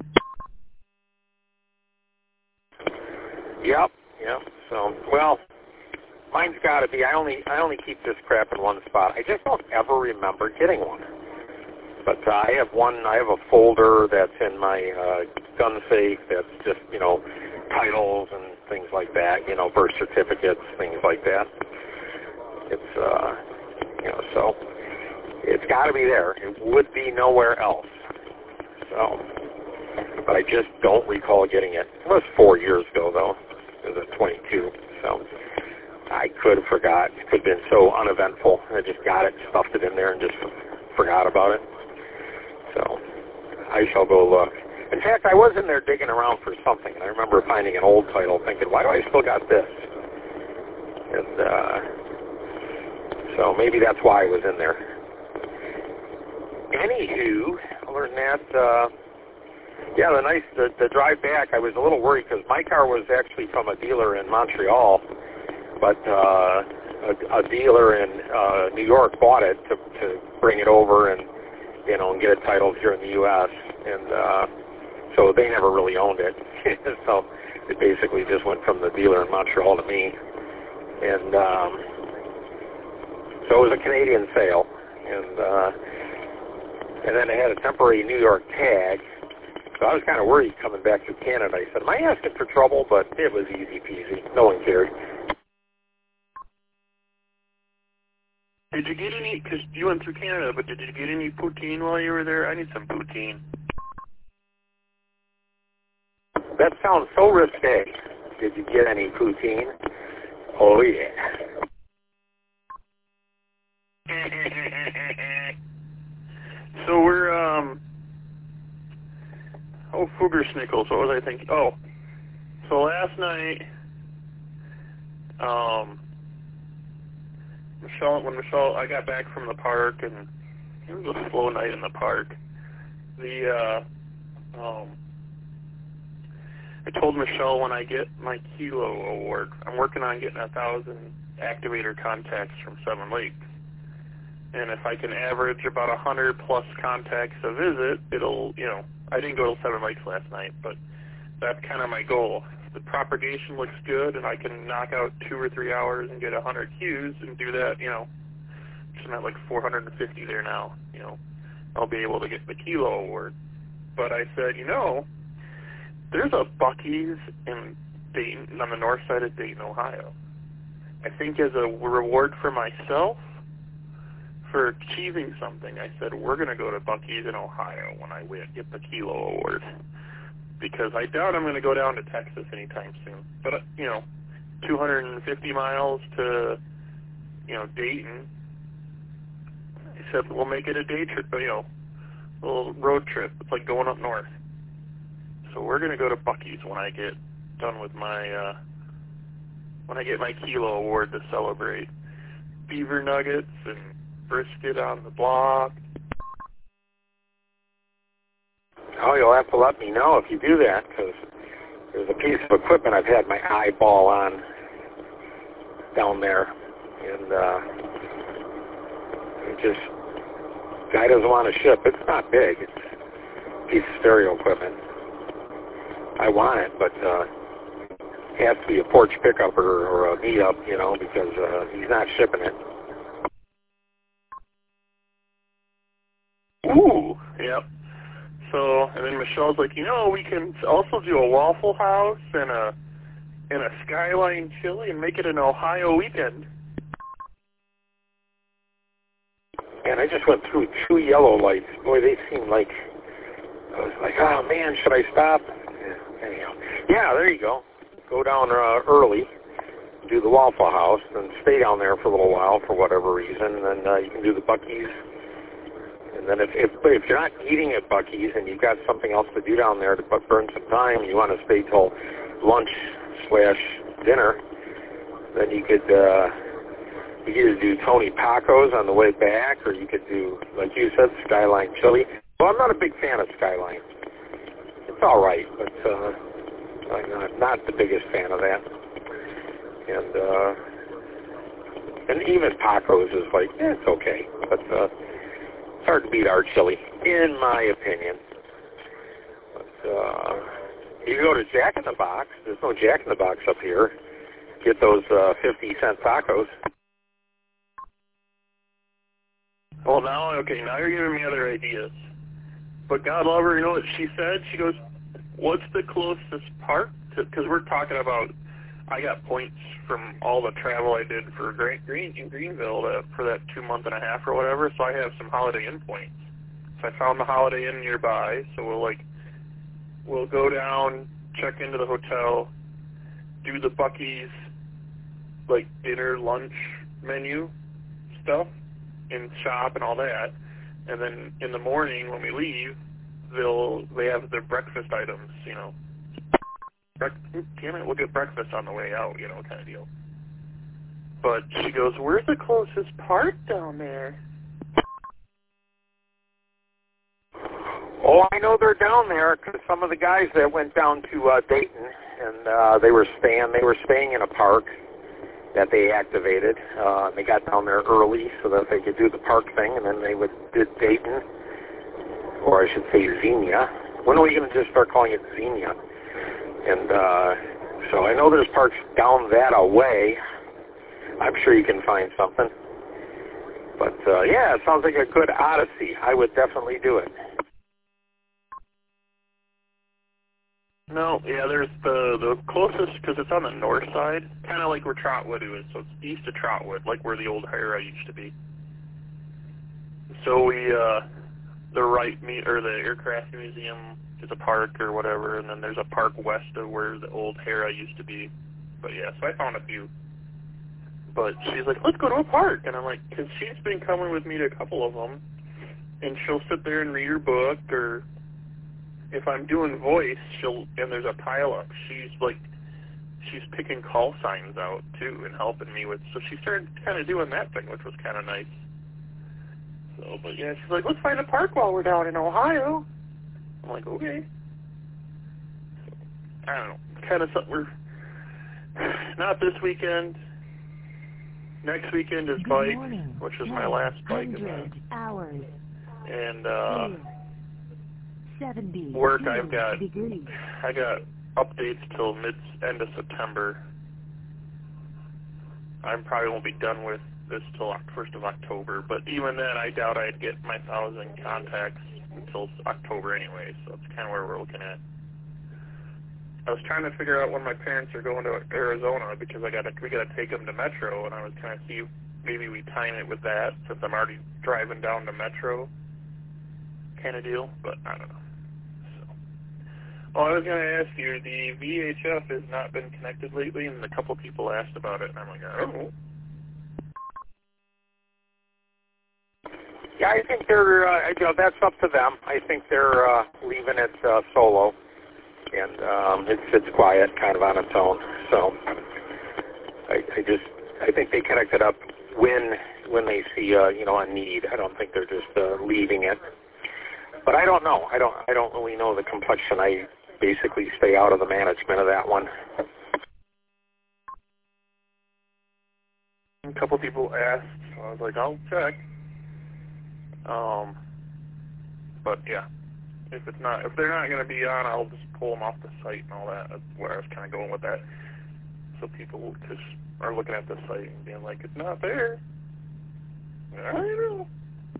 Yep, yep. So, well, mine's got to be. I only, I only keep this crap in one spot. I just don't ever remember getting one. But uh, I have one, I have a folder that's in my uh, gun safe that's just, you know, titles and things like that, you know, birth certificates, things like that. It's, uh, you know, so it's got to be there. It would be nowhere else. So, but I just don't recall getting it. It was four years ago, though. It was at twenty-two, so I could have forgot. It could have been so uneventful. I just got it, stuffed it in there, and just forgot about it. So I shall go look. In fact, I was in there digging around for something, and I remember finding an old title thinking, why do I still got this? And uh, so maybe that's why I was in there. Anywho, other than that, uh, yeah, the nice, the, the drive back, I was a little worried because my car was actually from a dealer in Montreal, but uh, a, a dealer in uh, New York bought it to, to bring it over and you know, and get it titled here in the U S And uh, so they never really owned it. So it basically just went from the dealer in Montreal to me. And um, so it was a Canadian sale. And uh, and then it had a temporary New York tag, so I was kind of worried coming back through Canada. I said, am I asking for trouble? But it was easy peasy. No one cared. Did you get any, because you went through Canada, but did you get any poutine while you were there? I need some poutine. That sounds so risque. Did you get any poutine? Oh, yeah. So we're, um, oh, Foogersnickels, what was I thinking? Oh, so last night, um, Michelle, when Michelle, I got back from the park, and it was a slow night in the park. The, uh, um, I told Michelle when I get my Kilo award, I'm working on getting a thousand activator contacts from Seven Lakes. And if I can average about a hundred plus contacts a visit, it'll, you know, I didn't go to Seven Lakes last night, but that's kind of my goal. If the propagation looks good and I can knock out two or three hours and get a hundred Qs and do that, you know, I'm at like four hundred fifty there now, you know, I'll be able to get the Kilo award. But I said, you know, there's a Buc-ee's in Dayton, on the north side of Dayton, Ohio. I think as a reward for myself, for achieving something, I said, we're going to go to Buc-ee's in Ohio when I win, get the Kilo award. Because I doubt I'm going to go down to Texas anytime soon. But, uh, you know, two hundred fifty miles to, you know, Dayton, I said, we'll make it a day trip, you know, a little road trip. It's like going up north. So we're going to go to Buc-ee's when I get done with my, uh, when I get my Kilo award to celebrate. Beaver nuggets and brisket on the block. Oh, you'll have to let me know if you do that, because there's a piece of equipment I've had my eyeball on down there, and uh, it just, guy doesn't want to ship. It's not big. It's a piece of stereo equipment. I want it, but uh, it has to be a porch pickup or, or a meet-up, you know, because uh, he's not shipping it. Ooh, yep. So, and then Michelle's like, you know, we can also do a Waffle House and a and a Skyline Chili and make it an Ohio weekend. And I just went through two yellow lights. Boy, they seemed like, I was like, oh man, should I stop? Yeah, anyhow, yeah, there you go. Go down uh, early, do the Waffle House, and stay down there for a little while for whatever reason, and then uh, you can do the Buc-ee's. And then if, if if you're not eating at Buc-ee's and you've got something else to do down there to burn some time, and you want to stay till lunch slash dinner, then you could uh, you could either do Tony Paco's on the way back, or you could do, like you said, Skyline Chili. Well, I'm not a big fan of Skyline. It's all right, but uh, I'm not, not the biggest fan of that. And uh, and even Paco's is like, eh, it's okay, but. Uh, It's hard to beat our chili, in my opinion. But uh, you go to Jack in the Box. There's no Jack in the Box up here. Get those uh, fifty cent tacos. Well, now, okay, now you're giving me other ideas. But God love her, you know what she said? She goes, what's the closest park? Because we're talking about, I got points from all the travel I did for Green in Greenville to, for that two month and a half or whatever, so I have some Holiday Inn points. So I found the Holiday Inn nearby, so we'll like, we'll go down, check into the hotel, do the Buc-ee's, like, dinner, lunch menu stuff, and shop and all that, and then in the morning when we leave, they'll, they have their breakfast items, you know, Bre- damn it, we'll get breakfast on the way out, you know, kind of deal. But she goes, where's the closest park down there? Oh, I know they're down there because some of the guys that went down to uh, Dayton, and uh, they were staying, they were staying in a park that they activated. Uh, and they got down there early so that they could do the park thing, and then they would did Dayton, or I should say Xenia. When are we going to just start calling it Xenia? And uh, so I know there's parks down that away. I'm sure you can find something. But, uh, yeah, it sounds like a good odyssey. I would definitely do it. No, yeah, there's the the closest, because it's on the north side, kind of like where Trotwood is, so it's east of Trotwood, like where the old Hira used to be. So we, uh, the Wright, or the Aircraft Museum is a park or whatever, and then there's a park west of where the old Hira used to be. But yeah, so I found a few. But she's like, let's go to a park, and I'm like, because she's been coming with me to a couple of them, and she'll sit there and read her book, or if I'm doing voice, she'll, and there's a pile-up, she's like, she's picking call signs out, too, and helping me with, so she started kind of doing that thing, which was kind of nice. So, but yeah, she's like, let's find a park while we're down in Ohio. I'm like, okay. So, I don't know, kind of something we're, not this weekend. Next weekend is Good bike, morning. which is my last bike event. Hours. And, uh... seventy work I've got degrees. I got updates till mid end of September. I probably won't be done with this till first of October, but even then I doubt I'd get my thousand contacts until October anyway, so that's kind of where we're looking at. I was trying to figure out when my parents are going to Arizona, because I got to we got to take them to Metro, and I was trying to see if maybe we time it with that, since I'm already driving down to Metro kind of deal, but I don't know. Oh, I was going to ask you, the V H F has not been connected lately, and a couple people asked about it, and I'm like, I don't know. Yeah, I think they're, uh, you know, that's up to them. I think they're uh, leaving it uh, solo, and um, it sits quiet, kind of on its own. So I, I just, I think they connect it up when when they see, uh, you know, a need. I don't think they're just uh, leaving it. But I don't know. I don't. I don't really know the complexion. I basically stay out of the management of that one. A couple people asked, so I was like, I'll check. Um, but yeah, if it's not, if they're not going to be on, I'll just pull them off the site and all that. That's where I was kind of going with that. So people just are looking at the site and being like, it's not there. I don't know.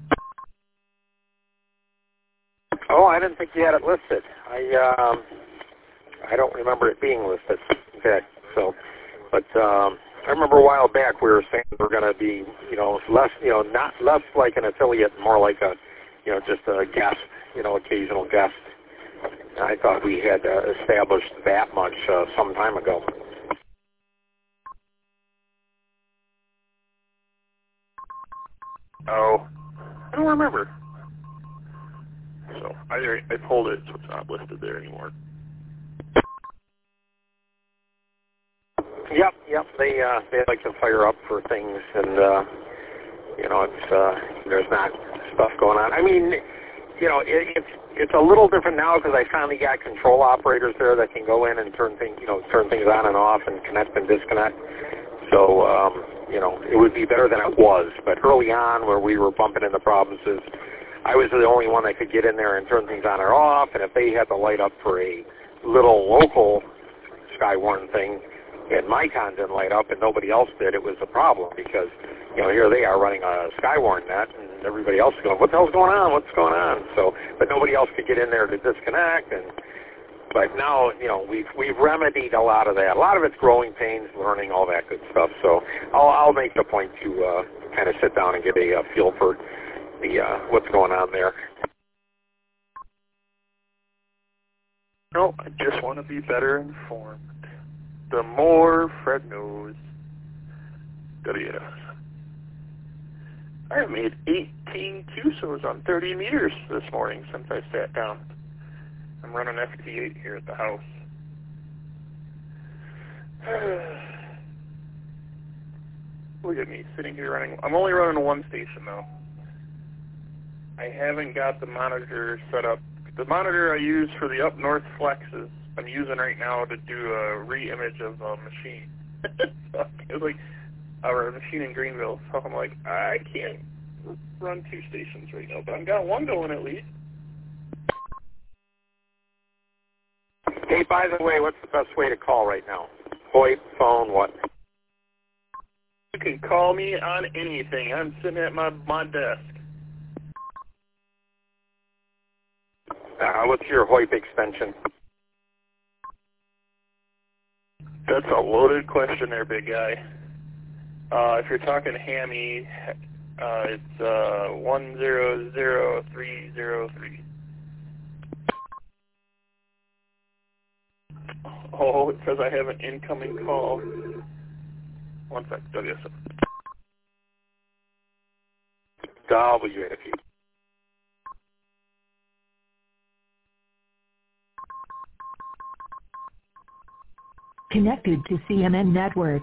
Oh, I didn't think you had it listed. I um, I don't remember it being listed. Okay, so, but um, I remember a while back we were saying we're going to be, you know, less, you know, not less like an affiliate, more like a, you know, just a guest, you know, occasional guest. And I thought we had uh, established that much uh, some time ago. Oh, I don't remember. So I I pulled it, so it's not listed there anymore. Yep, yep. They uh, they like to fire up for things, and uh, you know, it's uh, there's not stuff going on. I mean, you know, it, it's it's a little different now because I finally got control operators there that can go in and turn things, you know, turn things on and off and connect and disconnect. So um, you know, it would be better than it was. But early on, where we were bumping into problems, is I was the only one that could get in there and turn things on or off, and if they had to light up for a little local Skywarn thing, and my con didn't light up and nobody else did, it was a problem because, you know, here they are running a Skywarn net, and everybody else is going, what the hell's going on, what's going on? So, but nobody else could get in there to disconnect, and but now, you know, we've we've remedied a lot of that. A lot of it's growing pains, learning, all that good stuff. So I'll, I'll make the point to uh, kind of sit down and get a uh, feel for the uh, what's going on there. No, I just want to be better informed. The more Fred knows, W S. I have made eighteen Q S Os on thirty meters this morning since I sat down. I'm running F T eight here at the house. Look at me sitting here running. I'm only running one station though. I haven't got the monitor set up. The monitor I use for the up north flexes, I'm using right now to do a re-image of a machine. So it's like our machine in Greenville. So I'm like, I can't run two stations right now, but I've got one going at least. Hey, by the way, what's the best way to call right now? VoIP, phone, what? You can call me on anything. I'm sitting at my, my desk. Uh, what's your VoIP extension? That's a loaded question there, big guy. Uh, if you're talking Hammy, uh, it's uh, one zero zero three zero three. Oh, it says I have an incoming call. One sec, W S O. W F U. Connected to C M N Network.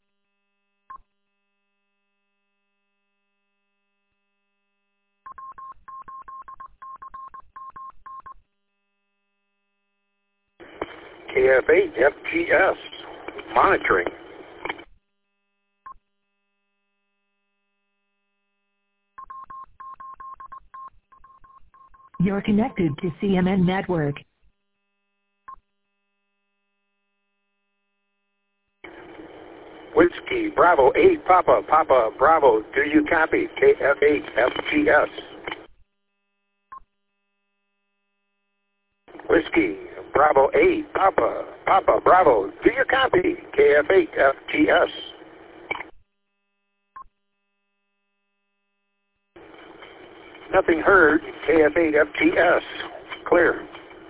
K F eight F G S. Monitoring. You're connected to C M N Network. Whiskey, Bravo eight, Papa, Papa, Bravo, do you copy? K F eight F G S. Whiskey, Bravo eight, Papa, Papa, Bravo, do you copy? K F eight F G S. Nothing heard, K F eight F G S. Clear.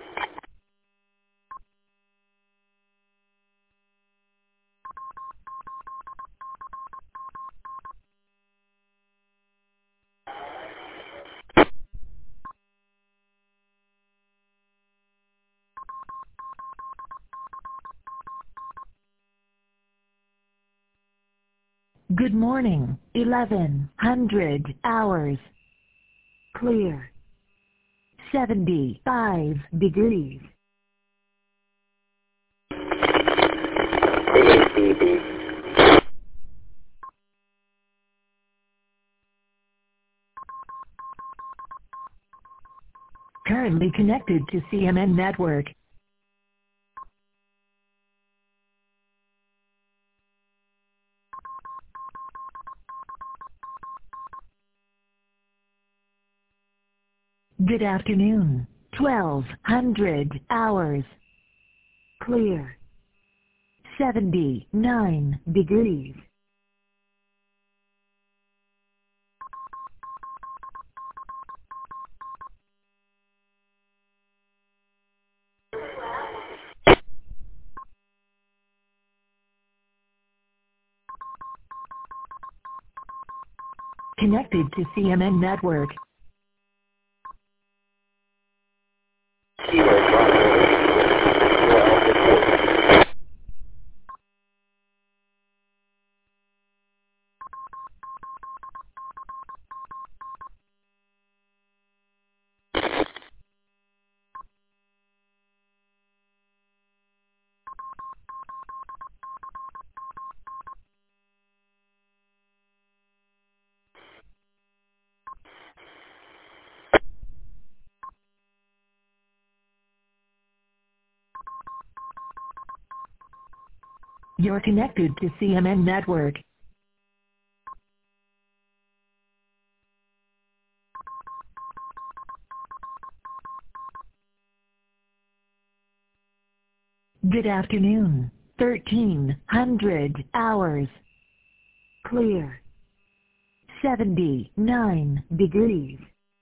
Good morning, eleven hundred hours. Clear. seventy-five degrees. Currently connected to C M N Network. Good afternoon, twelve hundred hours. Clear. seventy-nine degrees. Connected to C M N Network. You're connected to C M N Network. Good afternoon, thirteen hundred hours. Clear. seventy-nine degrees.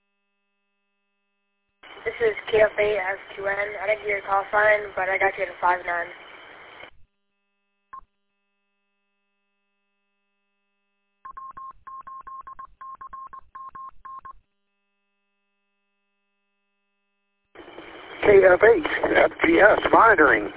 This is K F eight F Q N. I didn't get your call sign, but I got you at a five nine. K F eight F G S monitoring.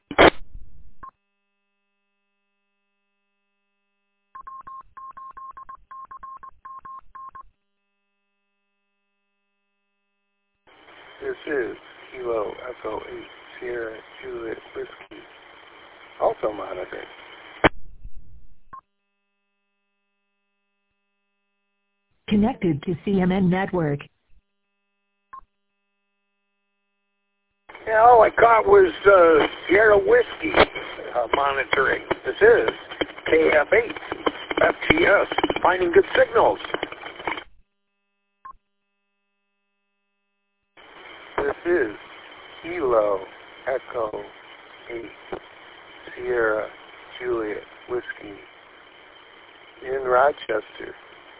This is Kilo Echo eight Sierra Juliet Whiskey, also monitoring. Connected to C M N Network. Yeah, all I caught was uh, Sierra Whiskey uh, monitoring. This is K F eight F G S, finding good signals. This is Kilo Echo eight Sierra, Juliet, Whiskey in Rochester.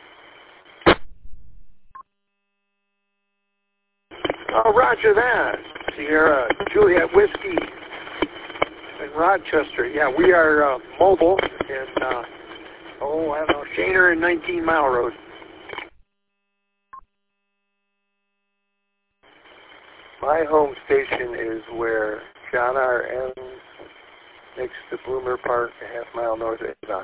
Oh, roger that. Sierra, Juliet, Whiskey in Rochester. Yeah, we are uh, mobile in, uh, oh, I don't know, Shaner and nineteen Mile Road. My home station is where John R. ends next to Bloomer Park, a half mile north of Avon.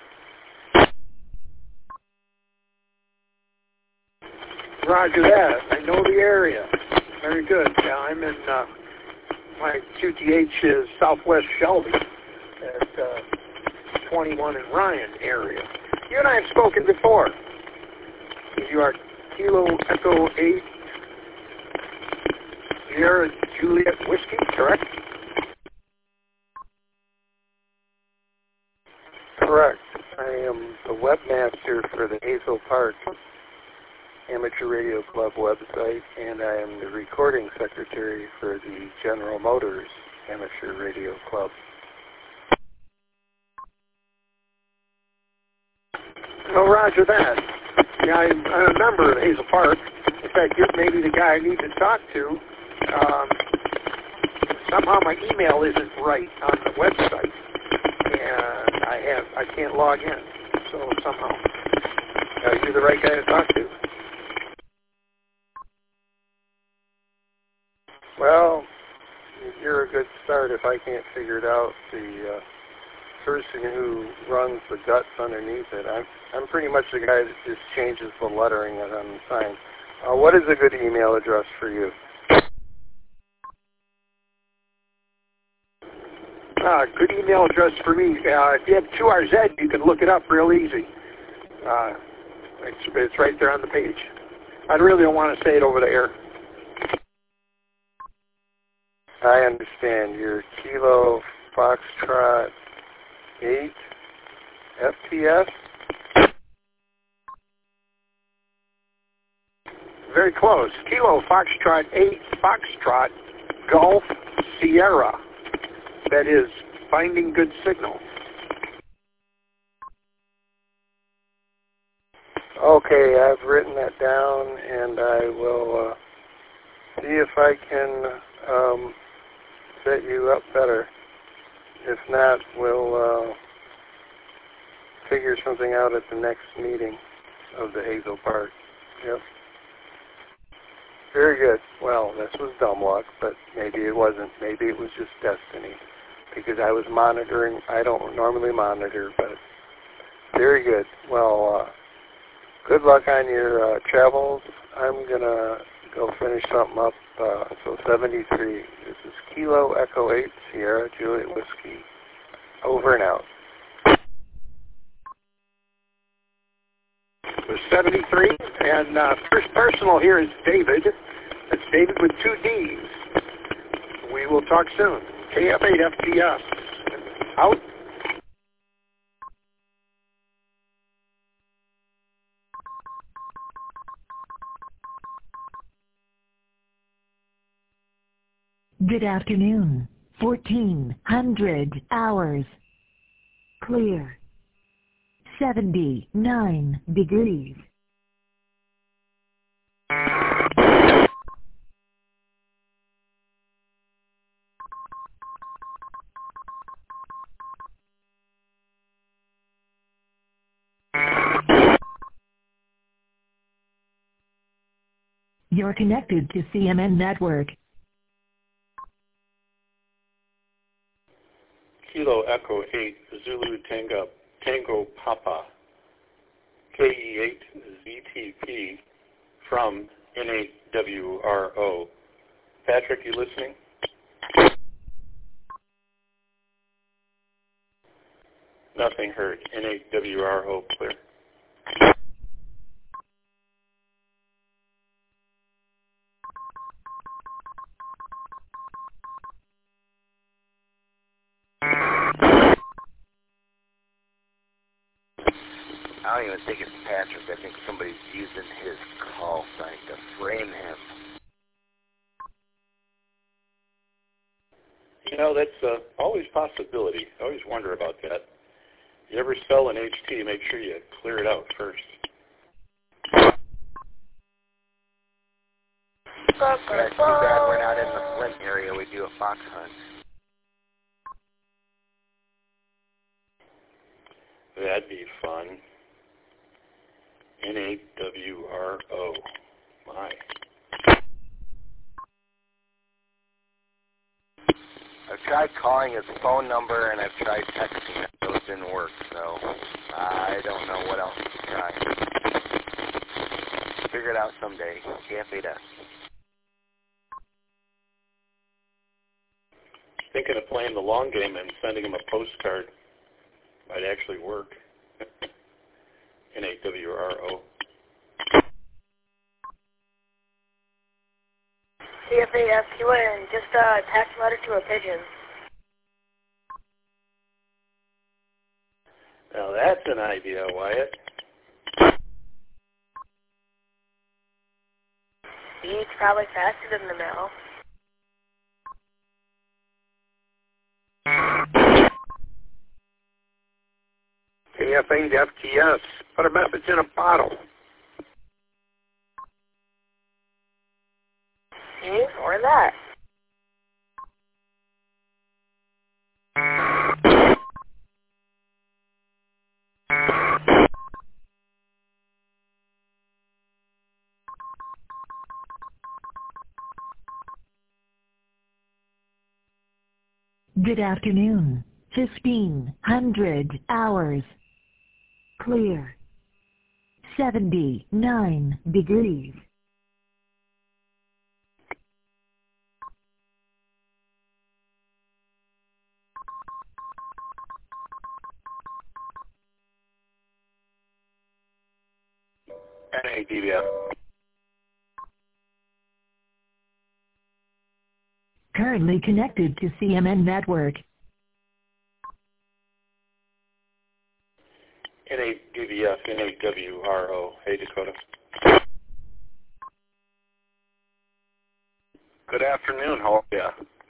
Roger that. I know the area. Very good. Yeah, I'm in, uh, my Q T H is Southwest Shelby at uh, twenty-one in Ryan area. You and I have spoken before. You are Kilo Echo eight Sierra Juliet Whiskey, correct? Correct. I am the webmaster for the Hazel Park Amateur Radio Club website, and I am the recording secretary for the General Motors Amateur Radio Club. Oh, roger that. Yeah, I, I'm a member of Hazel Park. In fact, you're maybe the guy I need to talk to. Um, somehow my email isn't right on the website, and I have I can't log in. So somehow, uh, you're the right guy to talk to. Well, you're a good start. If I can't figure it out, the uh, person who runs the guts underneath it, I'm I'm pretty much the guy that just changes the lettering on the sign. Uh, what is a good email address for you? Uh, good email address for me. Uh, if you have two R Z, you can look it up real easy. Uh, it's, it's right there on the page. I really don't want to say it over the air. I understand. You're Kilo Foxtrot eight F T S? Very close. Kilo Foxtrot eight Foxtrot Golf Sierra. That is finding good signal. Okay, I've written that down, and I will uh, see if I can um, set you up better. If not, we'll uh, figure something out at the next meeting of the Hazel Park. Yep. Very good. Well, this was dumb luck, but maybe it wasn't. Maybe it was just destiny, because I was monitoring. I don't normally monitor, but very good. Well, uh, good luck on your uh, travels. I'm going to go finish something up. Uh, so seventy-three. This is Kilo Echo eight Sierra Juliet Whiskey. Over and out. It was seventy-three, and uh, first personal here is David. That's David with two D's. We will talk soon. K F eight F T S. Out. Good afternoon. fourteen hundred hours. Clear. seventy-nine degrees. You're connected to C M N Network. Kilo Echo eight Zulu Tango, Tango Papa, K E eight Z T P from N eight W R O. Patrick, you listening? Nothing heard. N eight W R O clear. I don't even think it's Patrick. I think somebody's using his call sign to frame him. You know, that's uh, always a possibility. I always wonder about that. You ever sell an H T, make sure you clear it out first. Yeah, too bad we're not in the Flint area. We do a fox hunt. That'd be fun. N A W R O. My. I've tried calling his phone number and I've tried texting him, so it didn't work, so I don't know what else to try. Figure it out someday. K F eight S. Thinking of playing the long game and sending him a postcard might actually work. N A W R O. C F A S Q N, just uh, text letter to a pigeon. Now that's an idea, Wyatt. It's probably faster than the mail. K F eight F T S, put a message in a bottle. See, or that. Good afternoon. Fifteen hundred hours. Clear. Seventy-nine degrees. N A D B F. Currently connected to C M N Network. N A D B F, N A W R O. Hey, Dakota. Good afternoon. How are you?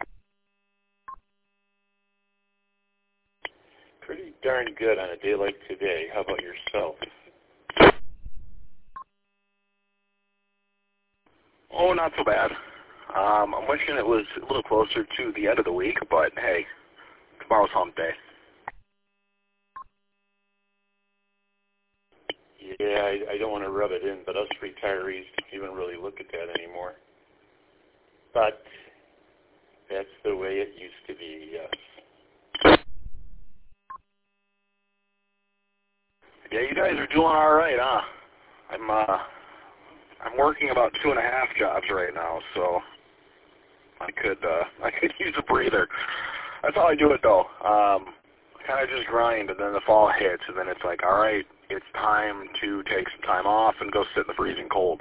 Pretty darn good on a day like today. How about yourself? Oh, not so bad. Um, I'm wishing it was a little closer to the end of the week, but hey, tomorrow's hump day. Yeah, I, I don't want to rub it in, but us retirees don't even really look at that anymore. But that's the way it used to be, yes. Yeah, you guys are doing all right, huh? I'm uh, I'm working about two and a half jobs right now, so I could uh, I could use a breather. That's how I do it, though. Um, kind of just grind, and then the fall hits, and then it's like, all right, it's time to take some time off and go sit in the freezing cold.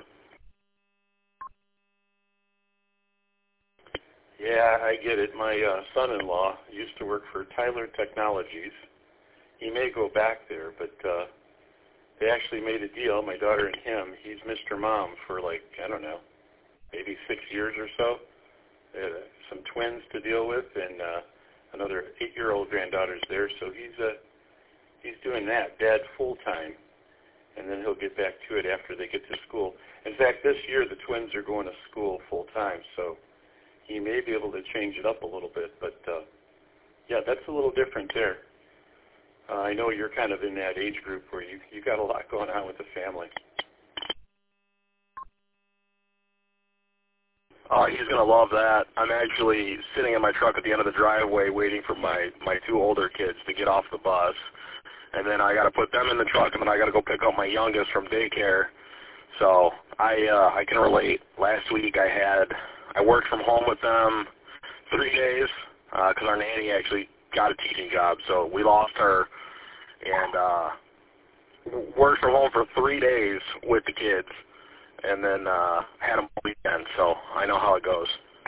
Yeah, I get it. My uh, son-in-law used to work for Tyler Technologies. He may go back there, but uh, they actually made a deal, my daughter and him. He's Mister Mom for like, I don't know, maybe six years or so. They had uh, some twins to deal with, and uh, another eight-year-old granddaughter's there, so he's uh, he's doing that, Dad full-time, and then he'll get back to it after they get to school. In fact, this year the twins are going to school full-time, so he may be able to change it up a little bit, but uh, yeah, that's a little different there. Uh, I know you're kind of in that age group where you you got a lot going on with the family. Oh, he's going to love that. I'm actually sitting in my truck at the end of the driveway waiting for my, my two older kids to get off the bus. And then I got to put them in the truck, and then I got to go pick up my youngest from daycare. So I uh, I can relate. Last week I had, I worked from home with them three days because uh, our nanny actually got a teaching job. So we lost her and uh, worked from home for three days with the kids. And then uh, had them all weekend, so I know how it goes.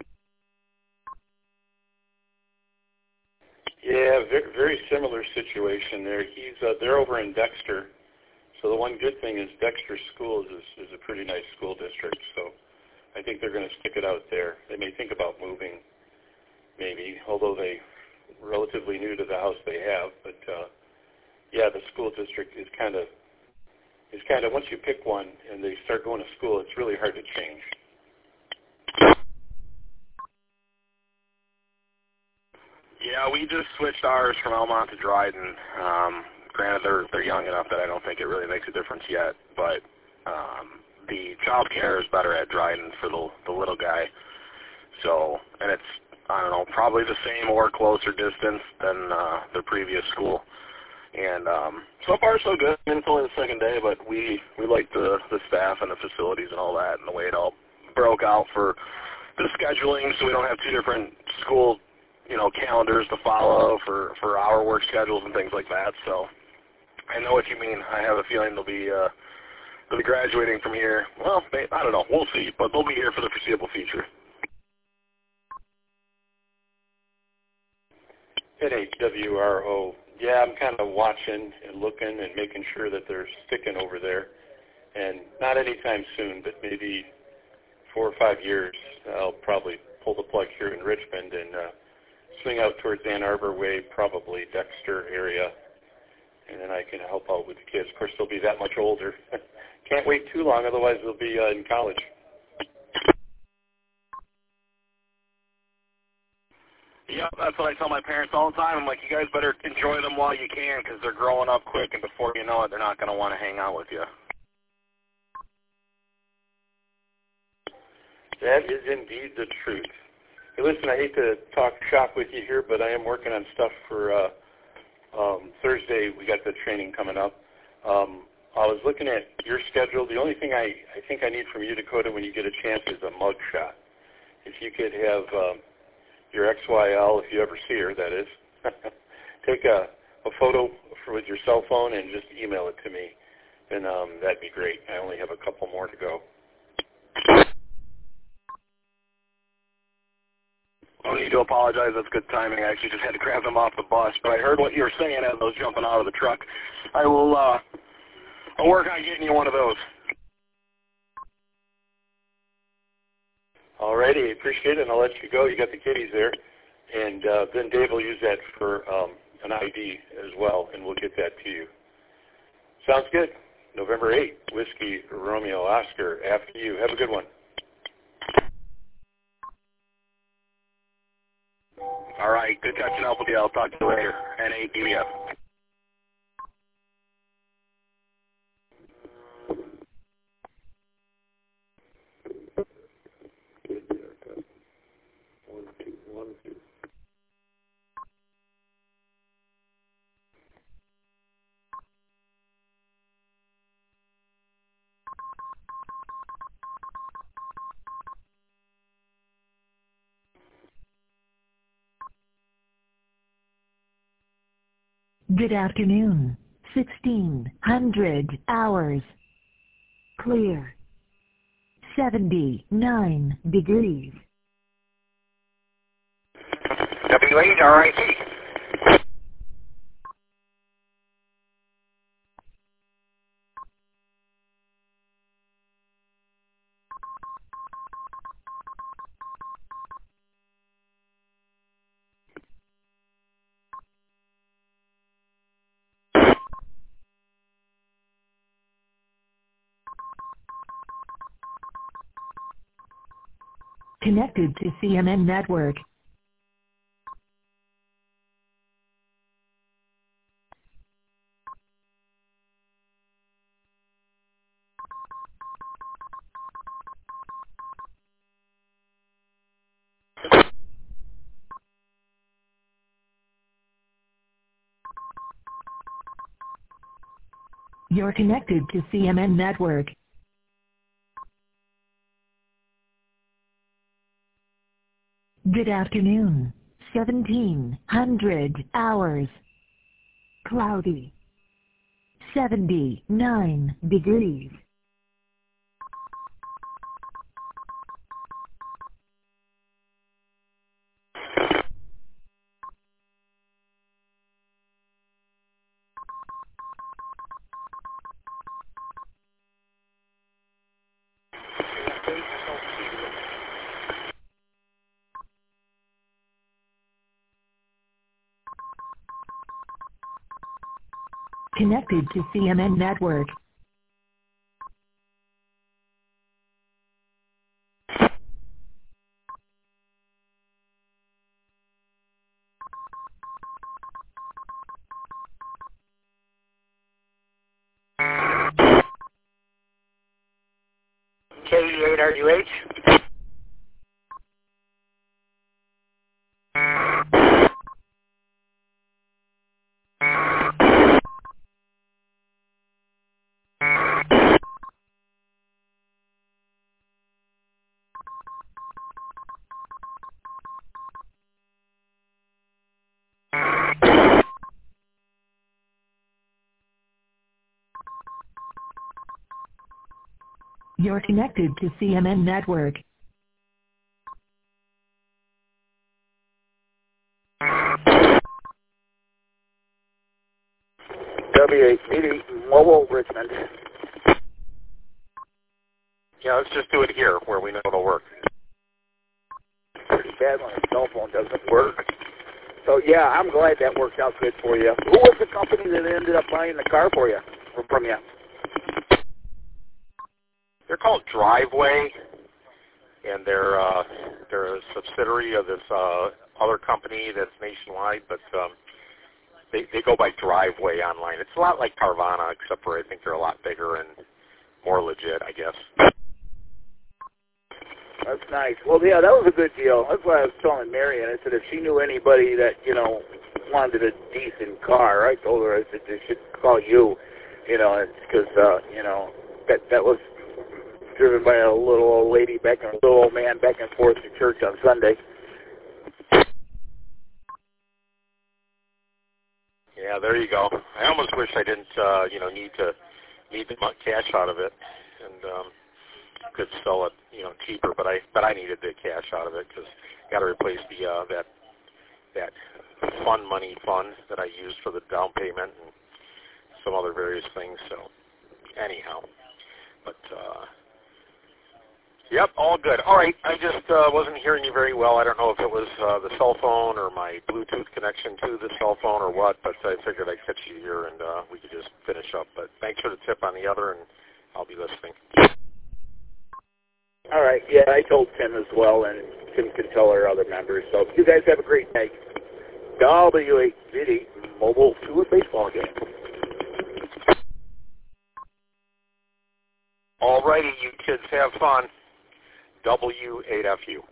Yeah, very, very similar situation there. He's uh, they're over in Dexter, so the one good thing is Dexter Schools is, is a pretty nice school district. So I think they're going to stick it out there. They may think about moving, maybe, although they relatively new to the house they have. But uh, yeah, the school district is kind of is kind of once you pick one and they start going to school, it's really hard to change. Yeah, we just switched ours from Elmont to Dryden. Um, granted, they're they're young enough that I don't think it really makes a difference yet, but um, the child care is better at Dryden for the the little guy. So, and it's, I don't know, probably the same or closer distance than uh, the previous school. And um, so far so good. I mean, it's only the second day, but we, we like the, the staff and the facilities and all that and the way it all broke out for the scheduling, so we don't have two different school, you know, calendars to follow for, for our work schedules and things like that. So I know what you mean. I have a feeling they'll be uh, they'll be graduating from here. Well, they, I don't know. We'll see, but they'll be here for the foreseeable future. At H W R O, yeah, I'm kind of watching and looking and making sure that they're sticking over there. And not anytime soon, but maybe four or five years, I'll probably pull the plug here in Richmond and uh, swing out towards Ann Arbor way, probably Dexter area, and then I can help out with the kids. Of course, they'll be that much older. Can't wait too long, otherwise they'll be uh, in college. Yep, that's what I tell my parents all the time. I'm like, you guys better enjoy them while you can because they're growing up quick, and before you know it, they're not going to want to hang out with you. That is indeed the truth. Hey, listen, I hate to talk shop with you here, but I am working on stuff for uh, um, Thursday. We got the training coming up. Um, I was looking at your schedule. The only thing I, I think I need from you, Dakota, when you get a chance is a mug shot. If you could have um, your X Y L, if you ever see her, that is, take a, a photo for, with your cell phone and just email it to me, then um, that'd be great. I only have a couple more to go. I don't need to apologize. That's good timing. I actually just had to grab them off the bus, but I heard what you were saying as I was jumping out of the truck. I will uh, I'll work on getting you one of those. All righty, appreciate it, and I'll let you go. You got the kitties there, and uh, then Dave will use that for um, an I D as well, and we'll get that to you. Sounds good. November eighth, Whiskey Romeo Oscar, after you. Have a good one. All right, good catching up with you. I'll talk to you later. N A D B F. Good afternoon. sixteen hundred hours. Clear. seventy-nine degrees. W H R I T. Connected to C M N Network. You're connected to C M N Network. Good afternoon. seventeen hundred hours. Cloudy. seventy-nine degrees. Connected to C M N Network. K eighty-eight R U H. You're connected to C M N Network. W eight eighty Mobile Richmond. Yeah, let's just do it here where we know it'll work. Pretty bad when a cell phone doesn't work. So yeah, I'm glad that worked out good for you. Who was the company that ended up buying the car for you, or from you? They're called Driveway, and they're uh, they're a subsidiary of this uh, other company that's nationwide, but um, they they go by Driveway online. It's a lot like Carvana, except for I think they're a lot bigger and more legit, I guess. That's nice. Well, yeah, that was a good deal. That's why I was telling Marion. I said if she knew anybody that, you know, wanted a decent car, I told her, I said they should call you, you know, because, uh, you know, that that was driven by a little old lady back and a little old man back and forth to church on Sunday. Yeah, there you go. I almost wish I didn't, uh, you know, need to need the cash out of it, and um, could sell it, you know, cheaper. But I, but I needed the cash out of it because got to replace the uh, that that fund money fund that I used for the down payment and some other various things. So anyhow, but. Uh, Yep, all good. All right, I just uh, wasn't hearing you very well. I don't know if it was uh, the cell phone or my Bluetooth connection to the cell phone or what, but I figured I'd catch you here and uh, we could just finish up. But thanks for the tip on the other, and I'll be listening. All right, yeah, I told Tim as well, and Tim can tell our other members. So you guys have a great day. W eight eighty Mobile to a baseball game. All righty, you kids have fun. W eight F U.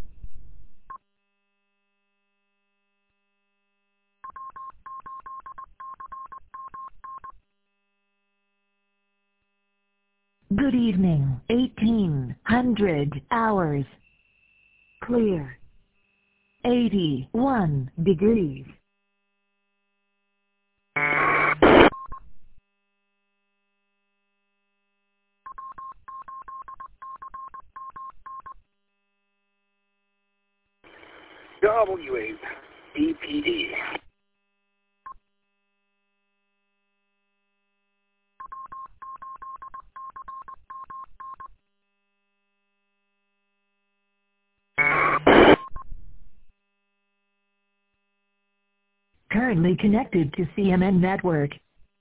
Good evening. eighteen hundred hours. Clear. eighty-one degrees. W eight B P D. Currently connected to C M N Network.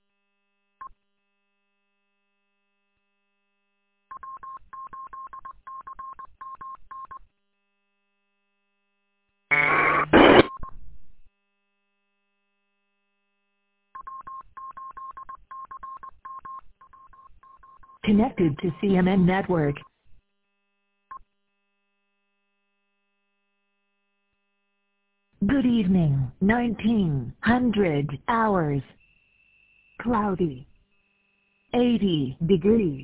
Connected to C M N Network. Good evening. nineteen hundred hours. Cloudy. eighty degrees.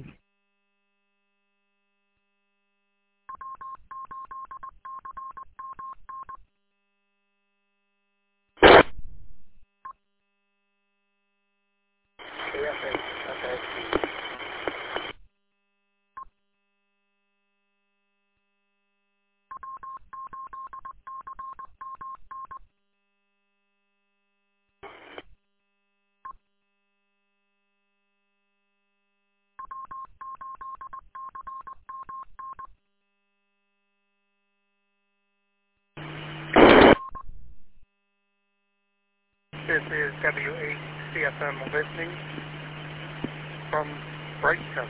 This is W eight C F M listening from Brighton.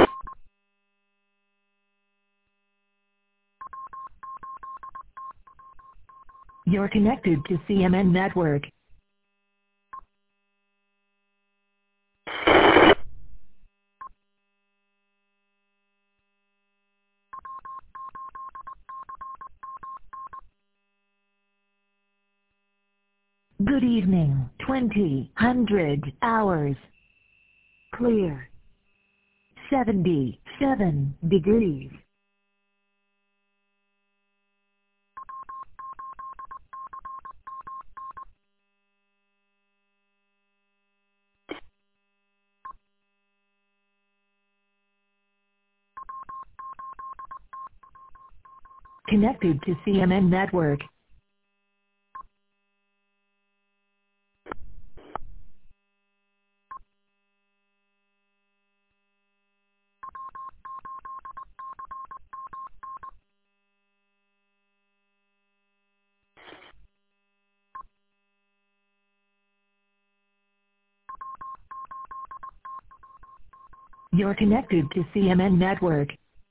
You're connected to C M N Network. Good evening, twenty hundred hours. Clear. seventy-seven degrees. Connected to C M N Network. You're connected to C M N Network.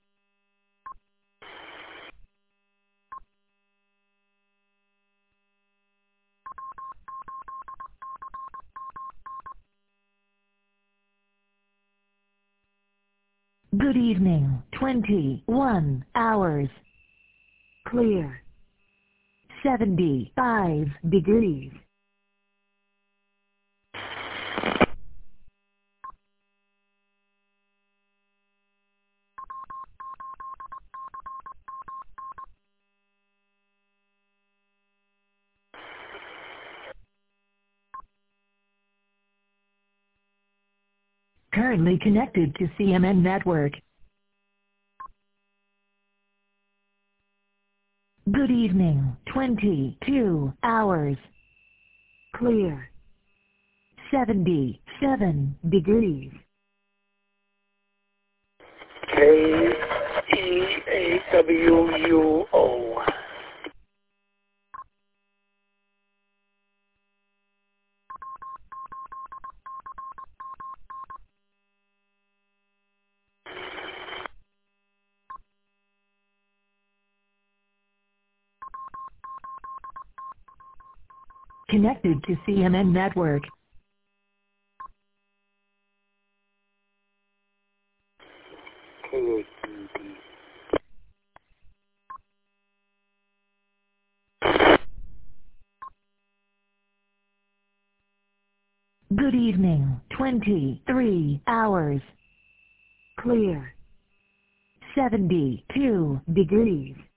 Good evening, twenty-one hours. Clear. seventy-five degrees. Currently connected to C M N Network. Good evening, twenty-two hours. Clear. seventy-seven degrees. K E A W U O. Connected to C M N Network. Good evening, twenty-three hours. Clear. seventy-two degrees.